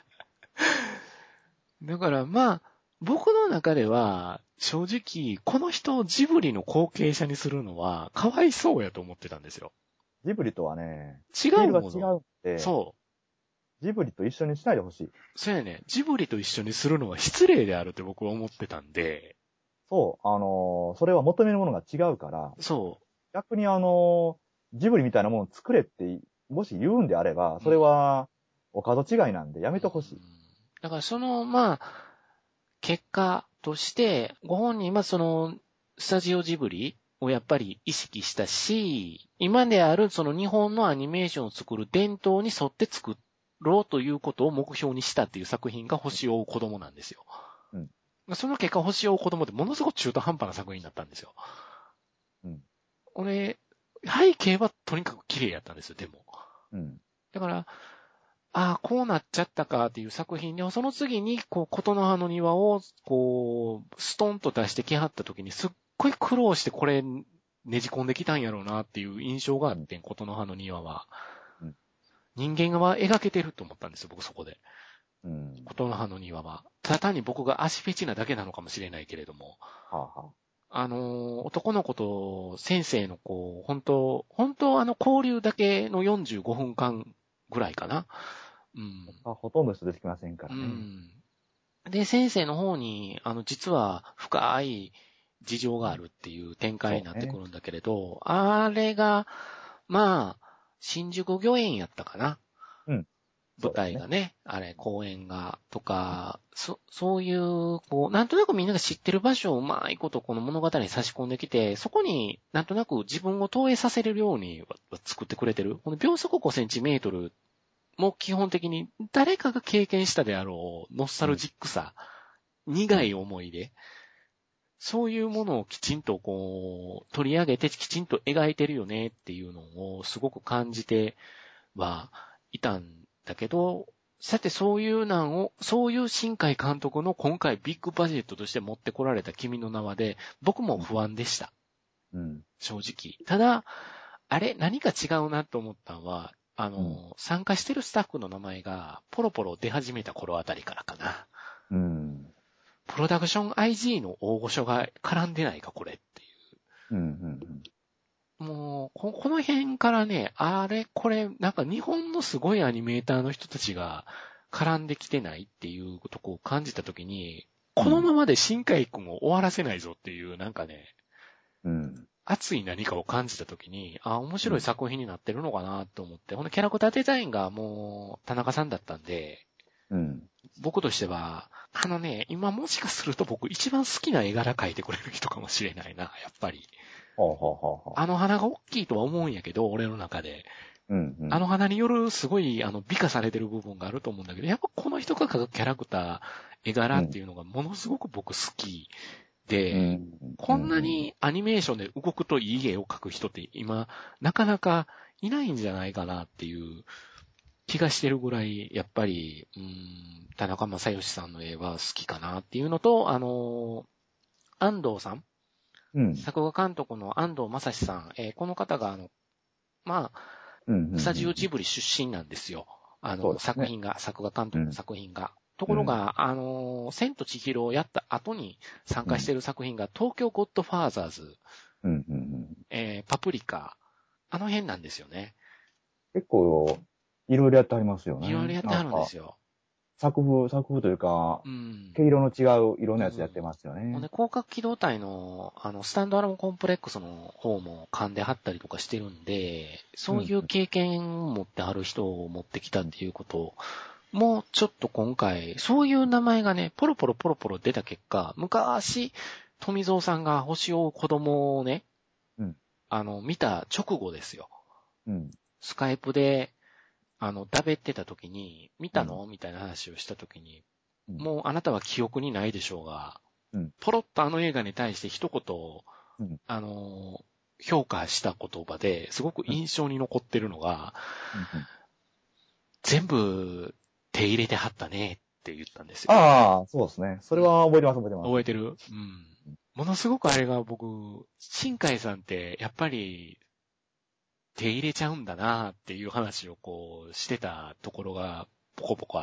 だからまあ、僕の中では、正直、この人をジブリの後継者にするのは、かわいそうやと思ってたんですよ。 ジブリとはね、 違スケールがうもの。 違うんで、 そう。 ジブリと一緒にしないでほしい。 そうやね。ジブリと一緒にするのは失礼であるって僕は思ってたんで、 そう、あのーそれは求めるものが違うから、 そ逆にあのージブリみたいなものを作れって、もし言うんであれば、 う。 それは、お門違いなんでやめてほしい。 うんだからその、まあ、結果として、ご本人はその、スタジオジブリをやっぱり意識したし、今であるその日本のアニメーションを作る伝統に沿って作ろうということを目標にしたっていう作品が星を追う子供なんですよ。 うん。 その結果、星を追う子供ってものすごく中途半端な作品だったんですよ。 うん。 俺、背景はとにかく綺麗やったんですよ、でも。 うん。 だから、ああ、こうなっちゃったかっていう作品で、その次に、こう、琴の葉の庭を、こう、ストンと出してきはった時に、すっごい苦労してこれ、ねじ込んできたんやろうなっていう印象があって、琴の葉の庭は。 うん。 人間は描けてると思ったんですよ、僕そこで。 うん。 琴の葉の庭は。ただ単に僕が足フェチなだけなのかもしれないけれども。 はあ、はあの、男の子と先生のこう、本当本当あの交流だけのよんじゅうごふんかんぐらいかな。うん。 あ。ほとんど人出てきませんかうらね。 ん。で、先生の方に、あの、実は深い事情があるっていう展開になってくるんだけれど、あれが、まあ、新宿御苑やったかな。 うん。そ舞うですね。 台がね、あれ、公演が、とか、そ、そういう、こう、なんとなくみんなが知ってる場所をうまいことこの物語に差し込んできて、そこになんとなく自分を投影させるように作ってくれてる。この秒速ごセンチメートルも基本的に誰かが経験したであろうノスタルジックさ、うん、苦い思い出、そういうものをきちんとこう、取り上げてきちんと描いてるよねっていうのをすごく感じてはいたんだけど、さてそういうなんを、そういう新海監督の今回ビッグバジェットとして持ってこられた君の名はで、僕も不安でした。 うん。 正直。ただ、あれ、何か違うなと思ったのは、あの、 うん、 参加してるスタッフの名前が、ポロポロ出始めた頃あたりからかな。 うん。 プロダクション アイジー の大御所が絡んでないか、これっていう。 うん。うんもうこ、この辺からね、あれ、これ、なんか日本のすごいアニメーターの人たちが絡んできてないっていうとこを感じたときに、このままで新海くんを終わらせないぞっていう、なんかね、 うん。 熱い何かを感じたときに、あ、面白い作品になってるのかなと思って、ほんでキャラクターデザインがもう田中さんだったんで、 うん。 僕としては、あのね、今もしかすると僕一番好きな絵柄描いてくれる人かもしれないな、やっぱり。 ほうほうほうほう。 あの花が大きいとは思うんやけど、俺の中で。 うんうん、 あの花によるすごい、あの、美化されてる部分があると思うんだけど、やっぱこの人が描くキャラクター、絵柄っていうのがものすごく僕好きで、 うん、 こんなにアニメーションで動くといい絵を描く人って今、なかなかいないんじゃないかなっていう気がしてるぐらい、やっぱり、うーん、田中正義さんの絵は好きかなっていうのと、あの、安藤さん、 うん、 作画監督の安藤正史さん、えーこの方があの、まあ、 うん、 スタジオジブリ出身なんですよ。あの、 そうですね。 作品が、作画監督の作品が。とうん、 ころが、あの、千と千尋をやった後に参加している作品が、東京ゴッドファーザーズ、 うんうんうんえーパプリカ、 あの辺なんですよね。 結構、いろいろやってありますよね。 いろいろやってあるんですよ。 作風、作風というか、うん、毛色の違う色のやつやってますよね。うん、 で広角機動隊の、あの、スタンドアローンコンプレックスの方も噛んではったりとかしてるんで、そういう経験を持ってはる人を持ってきたっていうことを、もうちょっと今回、そういう名前がね、ポロポロポロポロ出た結果、昔、富蔵さんが星を追う子供をね、うん、あの、見た直後ですよ。うん、スカイプで、あの、だべってた時に、見たの、うん、みたいな話をした時に、うん、もうあなたは記憶にないでしょうが、うん、ポロッとあの映画に対して一言、うん、あの、評価した言葉ですごく印象に残ってるのが、うんうん、全部手入れてはったねって言ったんですよ。 ああ、そうですね。それは覚えてます、覚えてます。 覚えてる？うん。ものすごくあれが僕、新海さんってやっぱり手入れちゃうんだなっていう話をこうしてたところがポコポコあって。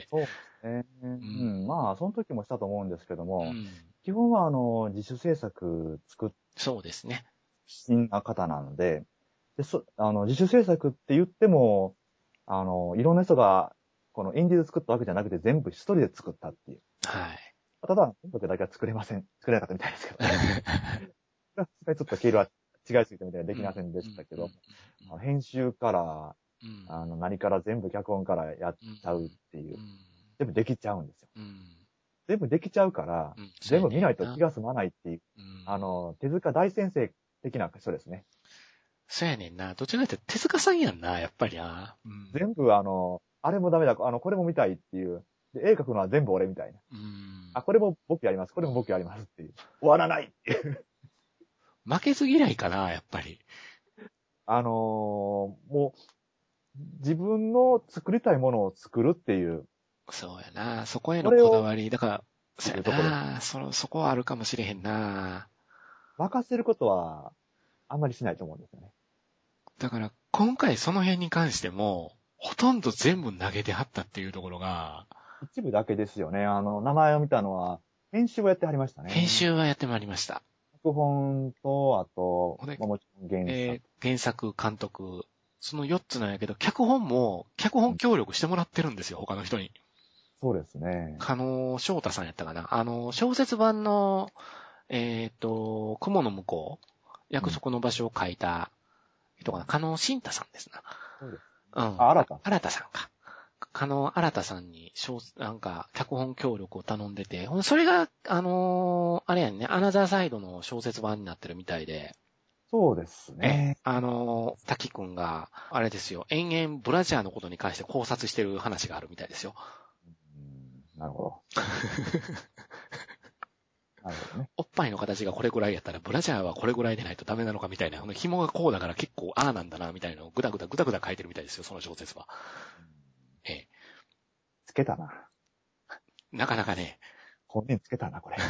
そうですね。うん。うん、まあ、その時もしたと思うんですけども、うん、基本はあの、自主制作作っそうですね。 新な方なので、でそあの自主制作って言っても、あの、いろんな人が、このインディーで作ったわけじゃなくて全部一人で作ったっていう。 はい。 ただ、音楽だけは作れません。作れなかったみたいですけど、ね。ちょっと毛色は違いすぎたみたいでできませんでしたけど、うん、編集から、うん、あの、何から全部脚本からやっちゃうっていう。うん、全部できちゃうんですよ。うん、全部できちゃうから、うん、全部見ないと気が済まないっていう、うん、あの、手塚大先生的な人ですね。 そうやねんな。どちらかというと手塚さんやんな、やっぱりな。 うん、全部あの、あれもダメだ、あの、これも見たいっていう。で、絵描くのは全部俺みたいな。うん、あ、これも僕やります、これも僕やりますっていう。終わらないっていう。 負けず嫌いかな、やっぱり。 あのー、もう、自分の作りたいものを作るっていう。 そうやな。そこへのこだわり。だから、そうやな。そ、そこはあるかもしれへんな。 任せることは、あんまりしないと思うんですよね。 だから、今回その辺に関しても、ほとんど全部投げてはったっていうところが。 一部だけですよね。あの、名前を見たのは、編集をやってはりましたね。 編集はやってまいりました。 脚本と、あと、まあ、もちろん原作、えー。原作、監督、そのよっつなんやけど、脚本も、脚本協力してもらってるんですよ、他の人に。 そうですね。 加納翔太さんやったかな。あの、小説版の、えっ、ー、と、雲の向こう、約束の場所を書いた人かな。加納慎太さんですな。 そうです。 うん。あ、新田。新田さんか。加納新田さんに、なんか、脚本協力を頼んでて、それが、あのー、あれやんね、アナザーサイドの小説版になってるみたいで。 そうですね。 あのー、滝くんが、あれですよ、延々ブラジャーのことに関して考察してる話があるみたいですよ。 うん、なるほど。なるほどね。 おっぱいの形がこれぐらいやったら、ブラジャーはこれぐらいでないとダメなのかみたいな、紐がこうだから結構ああなんだな、みたいなのをぐだぐだぐだぐだ書いてるみたいですよ、その小説は。 ええ。つけたな。 なかなかね。 本人つけたな、これ。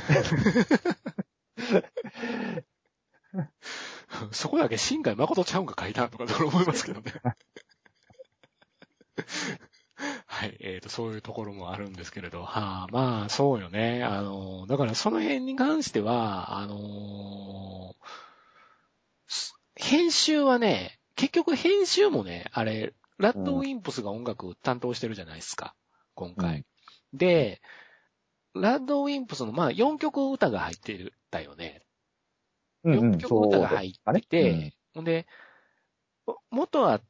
そこだけ新海誠ちゃうんか書いたとかと思いますけどね。はい、えーと、そういうところもあるんですけれど、はあ、まあ、そうよね。あの、だからその辺に関しては、あの、編集はね、結局編集もね、あれ、ラッドウィンプスが音楽担当してるじゃないですか、今回。うん、で、ラッドウィンプスの、まあ、よんきょく歌が入ってるだよね。うんうん、よんきょく歌が入ってて、ほ、うんで、元あった、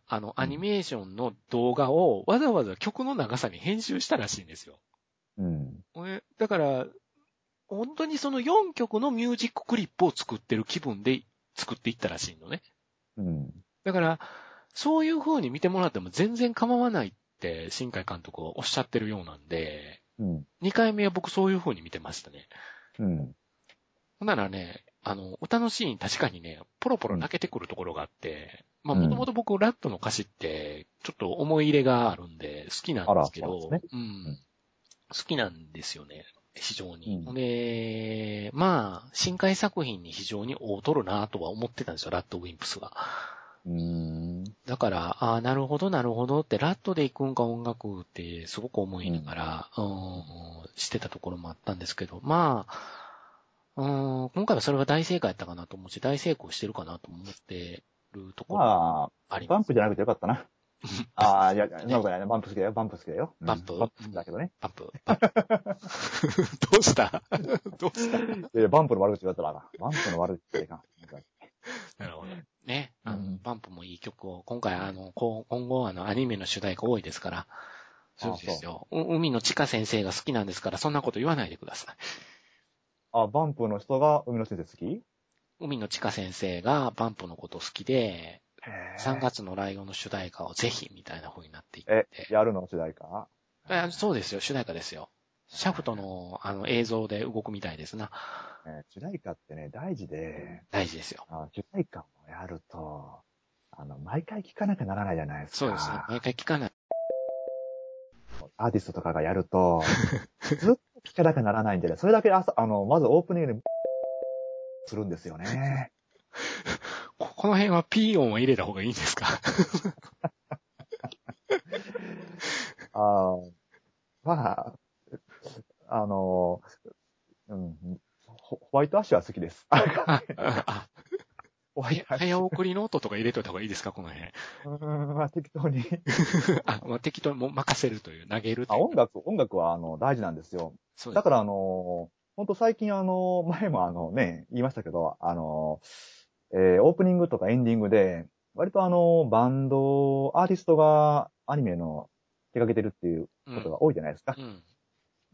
あの、アニメーションの動画をわざわざ曲の長さに編集したらしいんですよ。うん。だから、本当にそのよんきょくのミュージッククリップを作ってる気分で作っていったらしいのね。うん。だから、そういう風に見てもらっても全然構わないって新海監督はおっしゃってるようなんで、うん。にかいめは僕そういう風に見てましたね。うん。ほんならね、あの、歌のシーン確かにね、ポロポロ泣けてくるところがあって、まあもともと僕ラットの歌詞ってちょっと思い入れがあるんで好きなんですけど、ね、うん。好きなんですよね。非常に。うん、で、まあ、深海作品に非常に合うとるなとは思ってたんですよ、ラッドウィンプスが。うーんだから、ああ、なるほど、なるほどって、ラットで行くんか音楽ってすごく思いながら、うん、うんしてたところもあったんですけど、まあ、うん今回はそれが大正解やったかなと思うし、大成功してるかなと思ってるところまあ、 あります。 バンプじゃなくてよかったな。ああ、いや、そんなことないね。バンプ好きだよ、バンプ好きだよ。 バンプ、 うん、バンプ好きだけどね。 バンプ、バンプ。どうしたどうしたいやいや、バンプの悪口言われたらあかん。バンプの悪口っていかん。 なるほど。ね。あの、 うん、 バンプもいい曲を、今回あの、こう今後あの、アニメの主題歌多いですから、そうですよ。海野千佳先生が好きなんですから、そんなこと言わないでください。 あ、バンプの人が海野先生好き？ 海野千佳先生がバンプのこと好きで、さんがつのライオンの主題歌をぜひ、みたいな風になっていって。 え、やるの主題歌？ えそうですよ、主題歌ですよ。シャフトの、あの、映像で動くみたいですな。 え主題歌ってね、大事で、 大事ですよ。 あ主題歌をやると、あの、毎回聴かなきゃならないじゃないですか。 そうですね。毎回聞かない。 アーティストとかがやると、ずっと聴かなきゃならないんでね、それだけ朝、あの、まずオープニングに、するんですよね。 ここの辺はピー音を入れた方がいいんですか？ あまあ、あの、うん、ホワイトアッシュは好きです。 あ、あ、 ホワイトアッシュ。 早送りの音とか入れといた方がいいですかこの辺。 うーん、まあ適当に。 あ、まあ、適当にもう任せるという、投げるとあ、 いう。 音楽、音楽はあの大事なんですよ。 そうです。 だからあの、本当最近あの、前もあのね、言いましたけど、あの、えーオープニングとかエンディングで、割とあの、バンド、アーティストがアニメの手掛けてるっていうことが多いじゃないですか。 うん。 うん、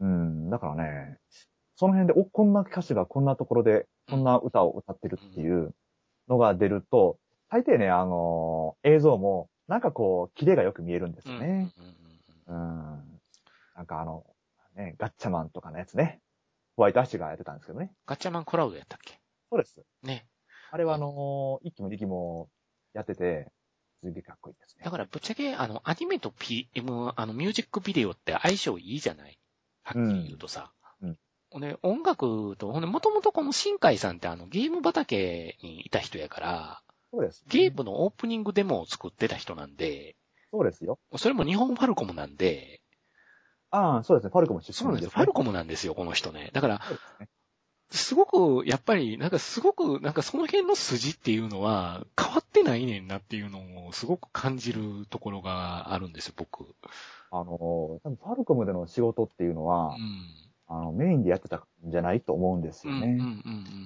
だからね、その辺で、お、こんな歌手がこんなところで、こんな歌を歌ってるっていうのが出ると、大抵ね、あの、映像も、なんかこう、キレがよく見えるんですうん。 よね。 うん。 うん。なんかあの、ね、ガッチャマンとかのやつね。ホワイトアッシュがやってたんですけどね。 ガッチャマンクラウドやったっけ？ そうです。 ね。 あれはあの、一期も二期もやってて、すげえかっこいいですね。 だからぶっちゃけ、あの、アニメと ピーエム、あの、ミュージックビデオって相性いいじゃない？はっきり言うとさ。 うん。 ほんで、音楽と、ほんで、もともとこの新海さんってあの、ゲーム畑にいた人やから、 そうです、ね。 ゲームのオープニングデモを作ってた人なんで、 そうですよ。 それも日本ファルコムなんで、 ああ、そうですね。ファルコム出そうなんですよ。 身ですね。 ファルコムなんですよ、この人ね。だから、 そうですね。 すごく、やっぱり、なんかすごく、なんかその辺の筋っていうのは変わってないねんなっていうのをすごく感じるところがあるんですよ、僕。 あの、多分ファルコムでの仕事っていうのうは、 ん。 あの、メインでやってたんじゃないと思うんですうん、うん、 よね。 うん、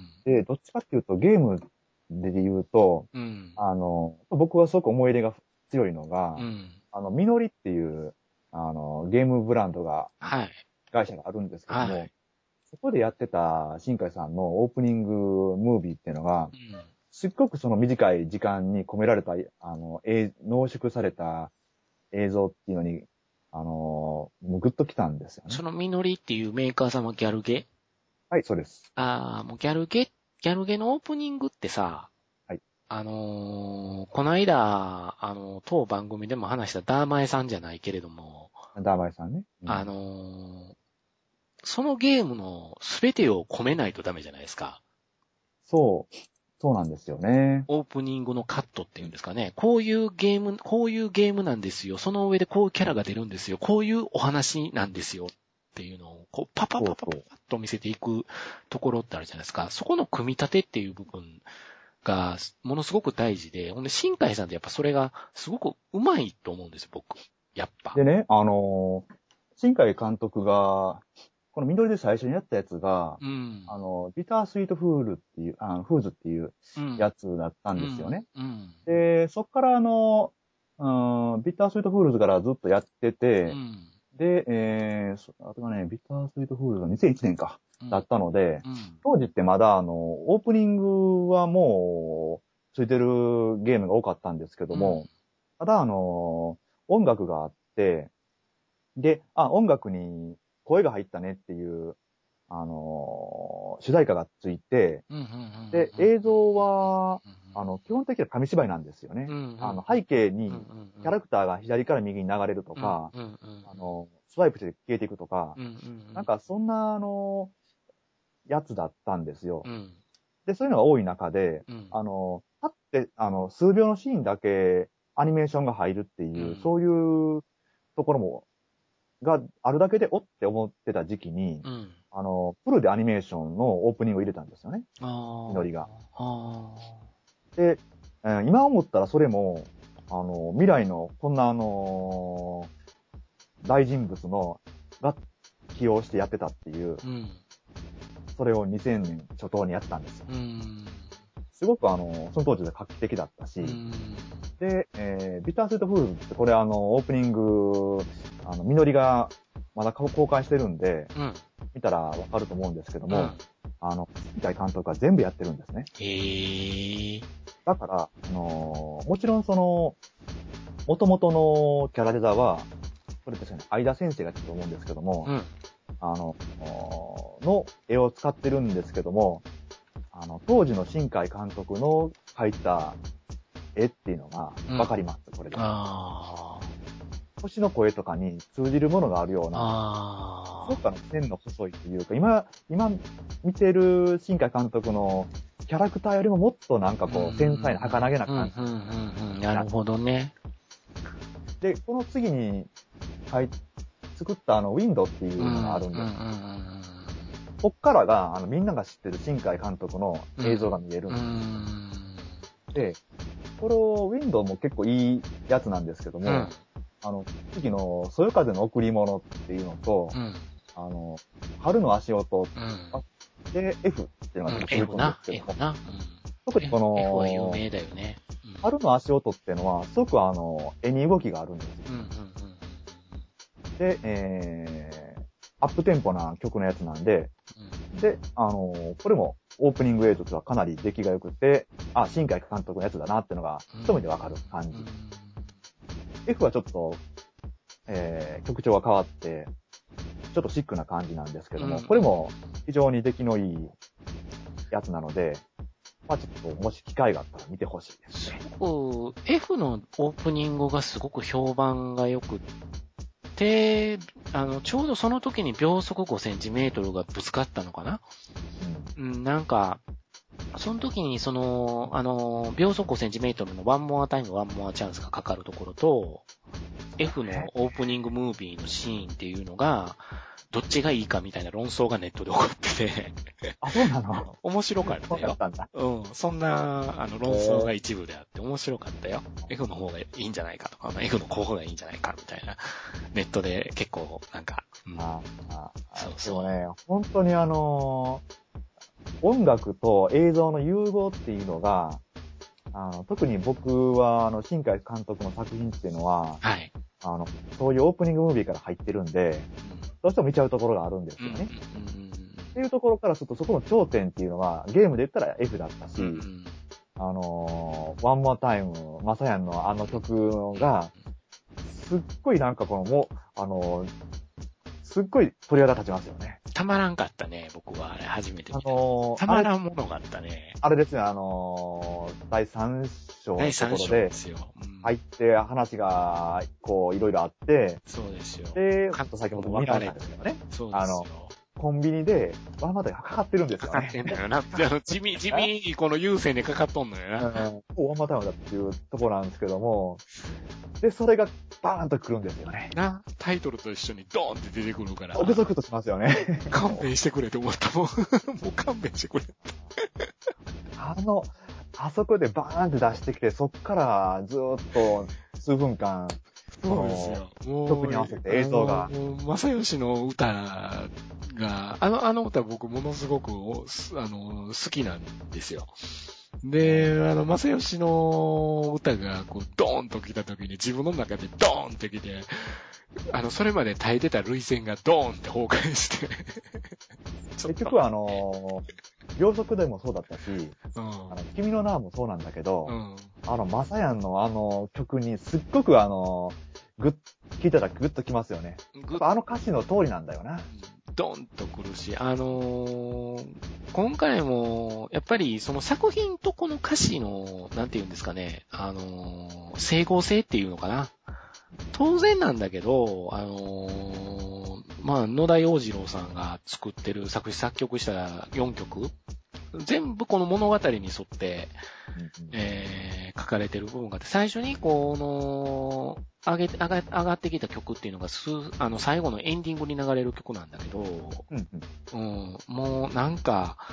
で、どっちかっていうと、ゲームで言うと、 うん。うん。 あの、僕はすごく思い入れが強いのが、 うん。 あの、みのりっていう、あの、ゲームブランドが、 はい。 会社があるんですけども、 はい。 そこでやってた新海さんのオープニングムービーっていうのが、 うん。 すっごくその短い時間に込められた、あの、え濃縮された映像っていうのに、あの、もうグッときたんですよね。 そのミノリっていうメーカーさんはギャルゲ？ はい、そうです。 ああ、もうギャルゲ、ギャルゲのオープニングってさ、 はい。 あのー、この間、あの、当番組でも話したダーマエさんじゃないけれども、 ダーマイさんね。うん、 あのー、そのゲームの全てを込めないとダメじゃないですか。 そう、そうなんですよね。 オープニングのカットっていうんですかね。こういうゲーム、こういうゲームなんですよ。その上でこういうキャラが出るんですよ。こういうお話なんですよ。っていうのを、こう、パパパパパパッと見せていくところってあるじゃないですか。そこの組み立てっていう部分が、ものすごく大事で、ほんで、新海さんってやっぱそれがすごくうまいと思うんですよ、僕。やっぱ。 でね、あのー新海監督が、この緑で最初にやったやつが、 うん。 あの、ビタースイートフールっていう、あのフーズっていううん。 やつだったんうん。 ですよね。 うん。 で、そっからあの、うん、ビタースイートフールズからずっとやってて、 うん。 で、えー、そあとはね、ビタースイートフールズがにせんいちねんか、 うん。 だったので、 うん。 当時ってまだあの、オープニングはもう、ついてるゲームが多かったんですけどうん。 も、ただあの、音楽があって、で、あ、音楽に声が入ったねっていう、あのー主題歌がついて、 うん。うん。 で、映像は、あの、基本的には紙芝居なんですよね。 うん。 あの、背景うん。うにん。 キャラクターが左から右に流れるとうん。 か、 うん。 あの、スワイプして消えていくとか、 うん。うん。 なんかそんな、あの、やつだったんですよ。 うん。 で、そういうのが多い中で、 うん。 あの、パって、あの、数秒のシーンだけアニメーションが入るっていう、 うん。 そういうところもがあるだけで、おって思ってた時期に、 うん。 あの、フルでアニメーションのオープニングを入れたんですよね。みのありが。 あ。ああ。 で、 えー、今思ったらそれも、あの、未来の、こんなあのー、大人物の、が起用してやってたっていう、うん、それをにせんねん初頭にやってたんですよ。うん、すごくあの、その当時で画期的だったし、うん、で、えー、ビタースイートフールズってこれあの、オープニング、あの、実りがまだ公開してるんで、うん、見たらわかると思うんですけども、うん、あの、新海監督が全部やってるんですね。 へー。 だから、あのー、もちろんその、元々のキャラデザは、これ確かに相田先生がやってると思うんですけども、うん、あの、の絵を使ってるんですけども、あの、当時の新海監督の描いた絵っていうのがわかります、うん、これで。あ星の声とかに通じるものがあるような、あすごくあの線の細いというか、今、今見てる新海監督のキャラクターよりももっとなんかこう、繊細な儚げな感じ。なるほどね。 で、この次に、はい、作ったあの、ウィンドっていうのがあるんです。こっからが、あの、みんなが知ってる新海監督の映像が見えるんです。うん、で、これを、ウィンドも結構いいやつなんですけども、うん、あの、次の、そよ風の贈り物っていうのと、うん、あの、春の足音、うん、で、F っていうのが続くんですけども、うん、F な、F な、うん、特にこの、 F は有名だよね。 うん、春の足音っていうのは、すごくあの、絵に動きがあるんですよ。うんうんうん、で、えー、アップテンポな曲のやつなんで、うん、で、あのー、これもオープニング映像としてはかなり出来が良くて、あ、新海監督のやつだなっていうのが一目でわかる感じ。うん、F はちょっと、えー、曲調が変わって、ちょっとシックな感じなんですけども、うん、これも非常に出来のいいやつなので、まあちょっともし機会があったら見てほしいですね。 そう、F のオープニングがすごく評判が良くて、あの、ちょうどその時に秒速ごセンチメートルがぶつかったのかな、うん、うん、なんか、その時にその、あの、秒速ごセンチメートルのワンモアタイム、ワンモアチャンスがかかるところと、F のオープニングムービーのシーンっていうのが、どっちがいいかみたいな論争がネットで起こっててあ、そうなの？ 面白かったよ。そうだったんだ。うん。そんな、あの、論争が一部であって面白かったよ。F の方がいいんじゃないかとか、F の候補がいいんじゃないかみたいな、ネットで結構、なんか、うん。ああ、そうそう。でもね、本当にあのー、音楽と映像の融合っていうのが、あの、特に僕は、あの、新海監督の作品っていうのは、はい。あの、そういうオープニングムービーから入ってるんで、うん、どうしても見ちゃうところがあるんですよね。うんうんうんうん、っていうところからすると、そこの頂点っていうのは、ゲームで言ったら F だったし、うんうん、あのー、ワンモアタイム、マサヤンのあの曲が、すっごいなんかこの、もう、あのー、すっごい鳥肌立ちますよね。 たまらんかったね、僕はあれ初めて見た。あのー、たまらんものがあったね。 あれですね、あのー、だいさん章のところで、入って話が、こう、いろいろあって、 そうですよ。 で、カット先ほど見られたんですけどね。そうですよ。あの、コンビニで、ワンマタイがかかってるんですよね。 かかってんだよな。地味、地味にこの優先でかかっとんのよな。 うん。ワンマタイムだっていうところなんですけども、で、それがバーンと来るんですよね。 な、タイトルと一緒にドーンって出てくるから。 ゾクゾクとしますよね。 勘弁してくれと思ったもん。もう勘弁してくれ。 あの、あそこでバーンって出してきて、そっからずーっと数分間、 そうですよ。 曲に合わせて映像が。 正義の歌が、あの、あの歌僕ものすごく、あの、好きなんですよ。で、あの、正義の歌が、こう、ドーンと来た時に自分の中でドーンって来て、あの、それまで耐えてた涙腺がドーンって崩壊して結局あのー、秒速でもそうだったし、うん、あの君の名はもそうなんだけど、うん、あの、マサヤンのあの曲にすっごくあの、グッ、聴いたらグッときますよね。やっぱあの歌詞の通りなんだよな。 ドンとくるし、あのー、今回も、やっぱりその作品とこの歌詞の、なんて言うんですかね、あのー、整合性っていうのかな。当然なんだけど、あのー、まあ、野田洋次郎さんが作ってる作詞作曲したよんきょく、全部この物語に沿って、うんうん、えー、書かれてる部分があって、最初にこの、上げ、上が、上がってきた曲っていうのがす、あの、最後のエンディングに流れる曲なんだけど、うんうん、うん、もうなんか、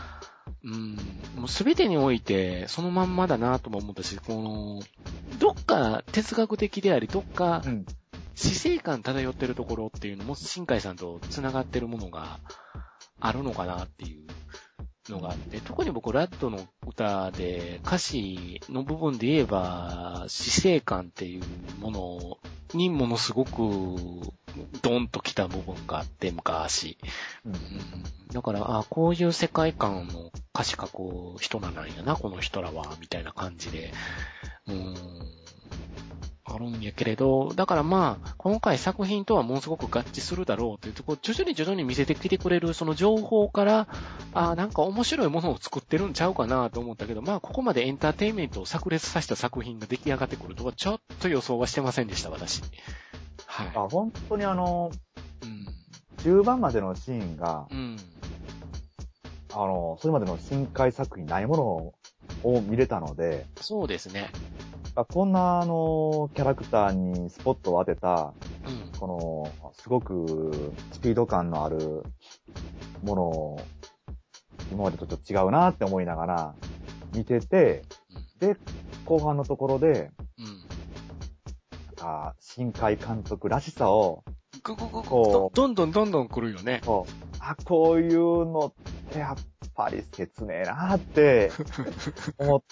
うん、もうすべてにおいてそのまんまだなとも思ったし、この、どっか哲学的であり、どっか死生観漂ってるところっていうのも、新海さんと繋がってるものがあるのかなっていうのがあって、特に僕、ラッドの歌で歌詞の部分で言えば、死生観っていうものにものすごくドンと来た部分があって、昔。うんうん、だから、あ、こういう世界観の歌詞書く人なんやな、この人らは、みたいな感じで。うーんあるんやけれど、だからまあ、今回作品とはものすごく合致するだろうというところ、徐々に徐々に見せてきてくれるその情報から、あなんか面白いものを作ってるんちゃうかなと思ったけど、まあここまでエンターテインメントを炸裂させた作品が出来上がってくるとはちょっと予想はしてませんでした、私。はい。 あ、本当にあの、うん、中盤までのシーンが、うん、あの、それまでの深海作品ないものを見れたので、 そうですね。 こんな、あの、キャラクターにスポットを当てた、うん、この、すごくスピード感のあるものを、今までとちょっと違うなって思いながら見てて、うん、で、後半のところで、うん、なんか、新海監督らしさを、 ぐぐぐこうどんどんどんどん来るよね。 そうあ、こういうのってやっぱり切ねえなって思って、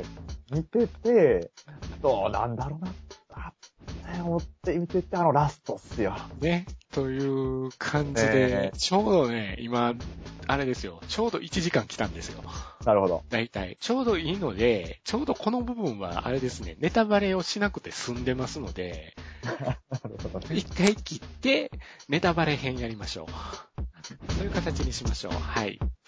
見てて、どうなんだろうなって思って見てて、あのラストっすよ。 ね。という感じで、ね、ちょうどね、今、あれですよ。ちょうどいちじかん来たんですよ。 なるほど。 だいたい。ちょうどいいので、ちょうどこの部分は、あれですね、ネタバレをしなくて済んでますので、一回切って、ネタバレ編やりましょう。そういう形にしましょう。はい。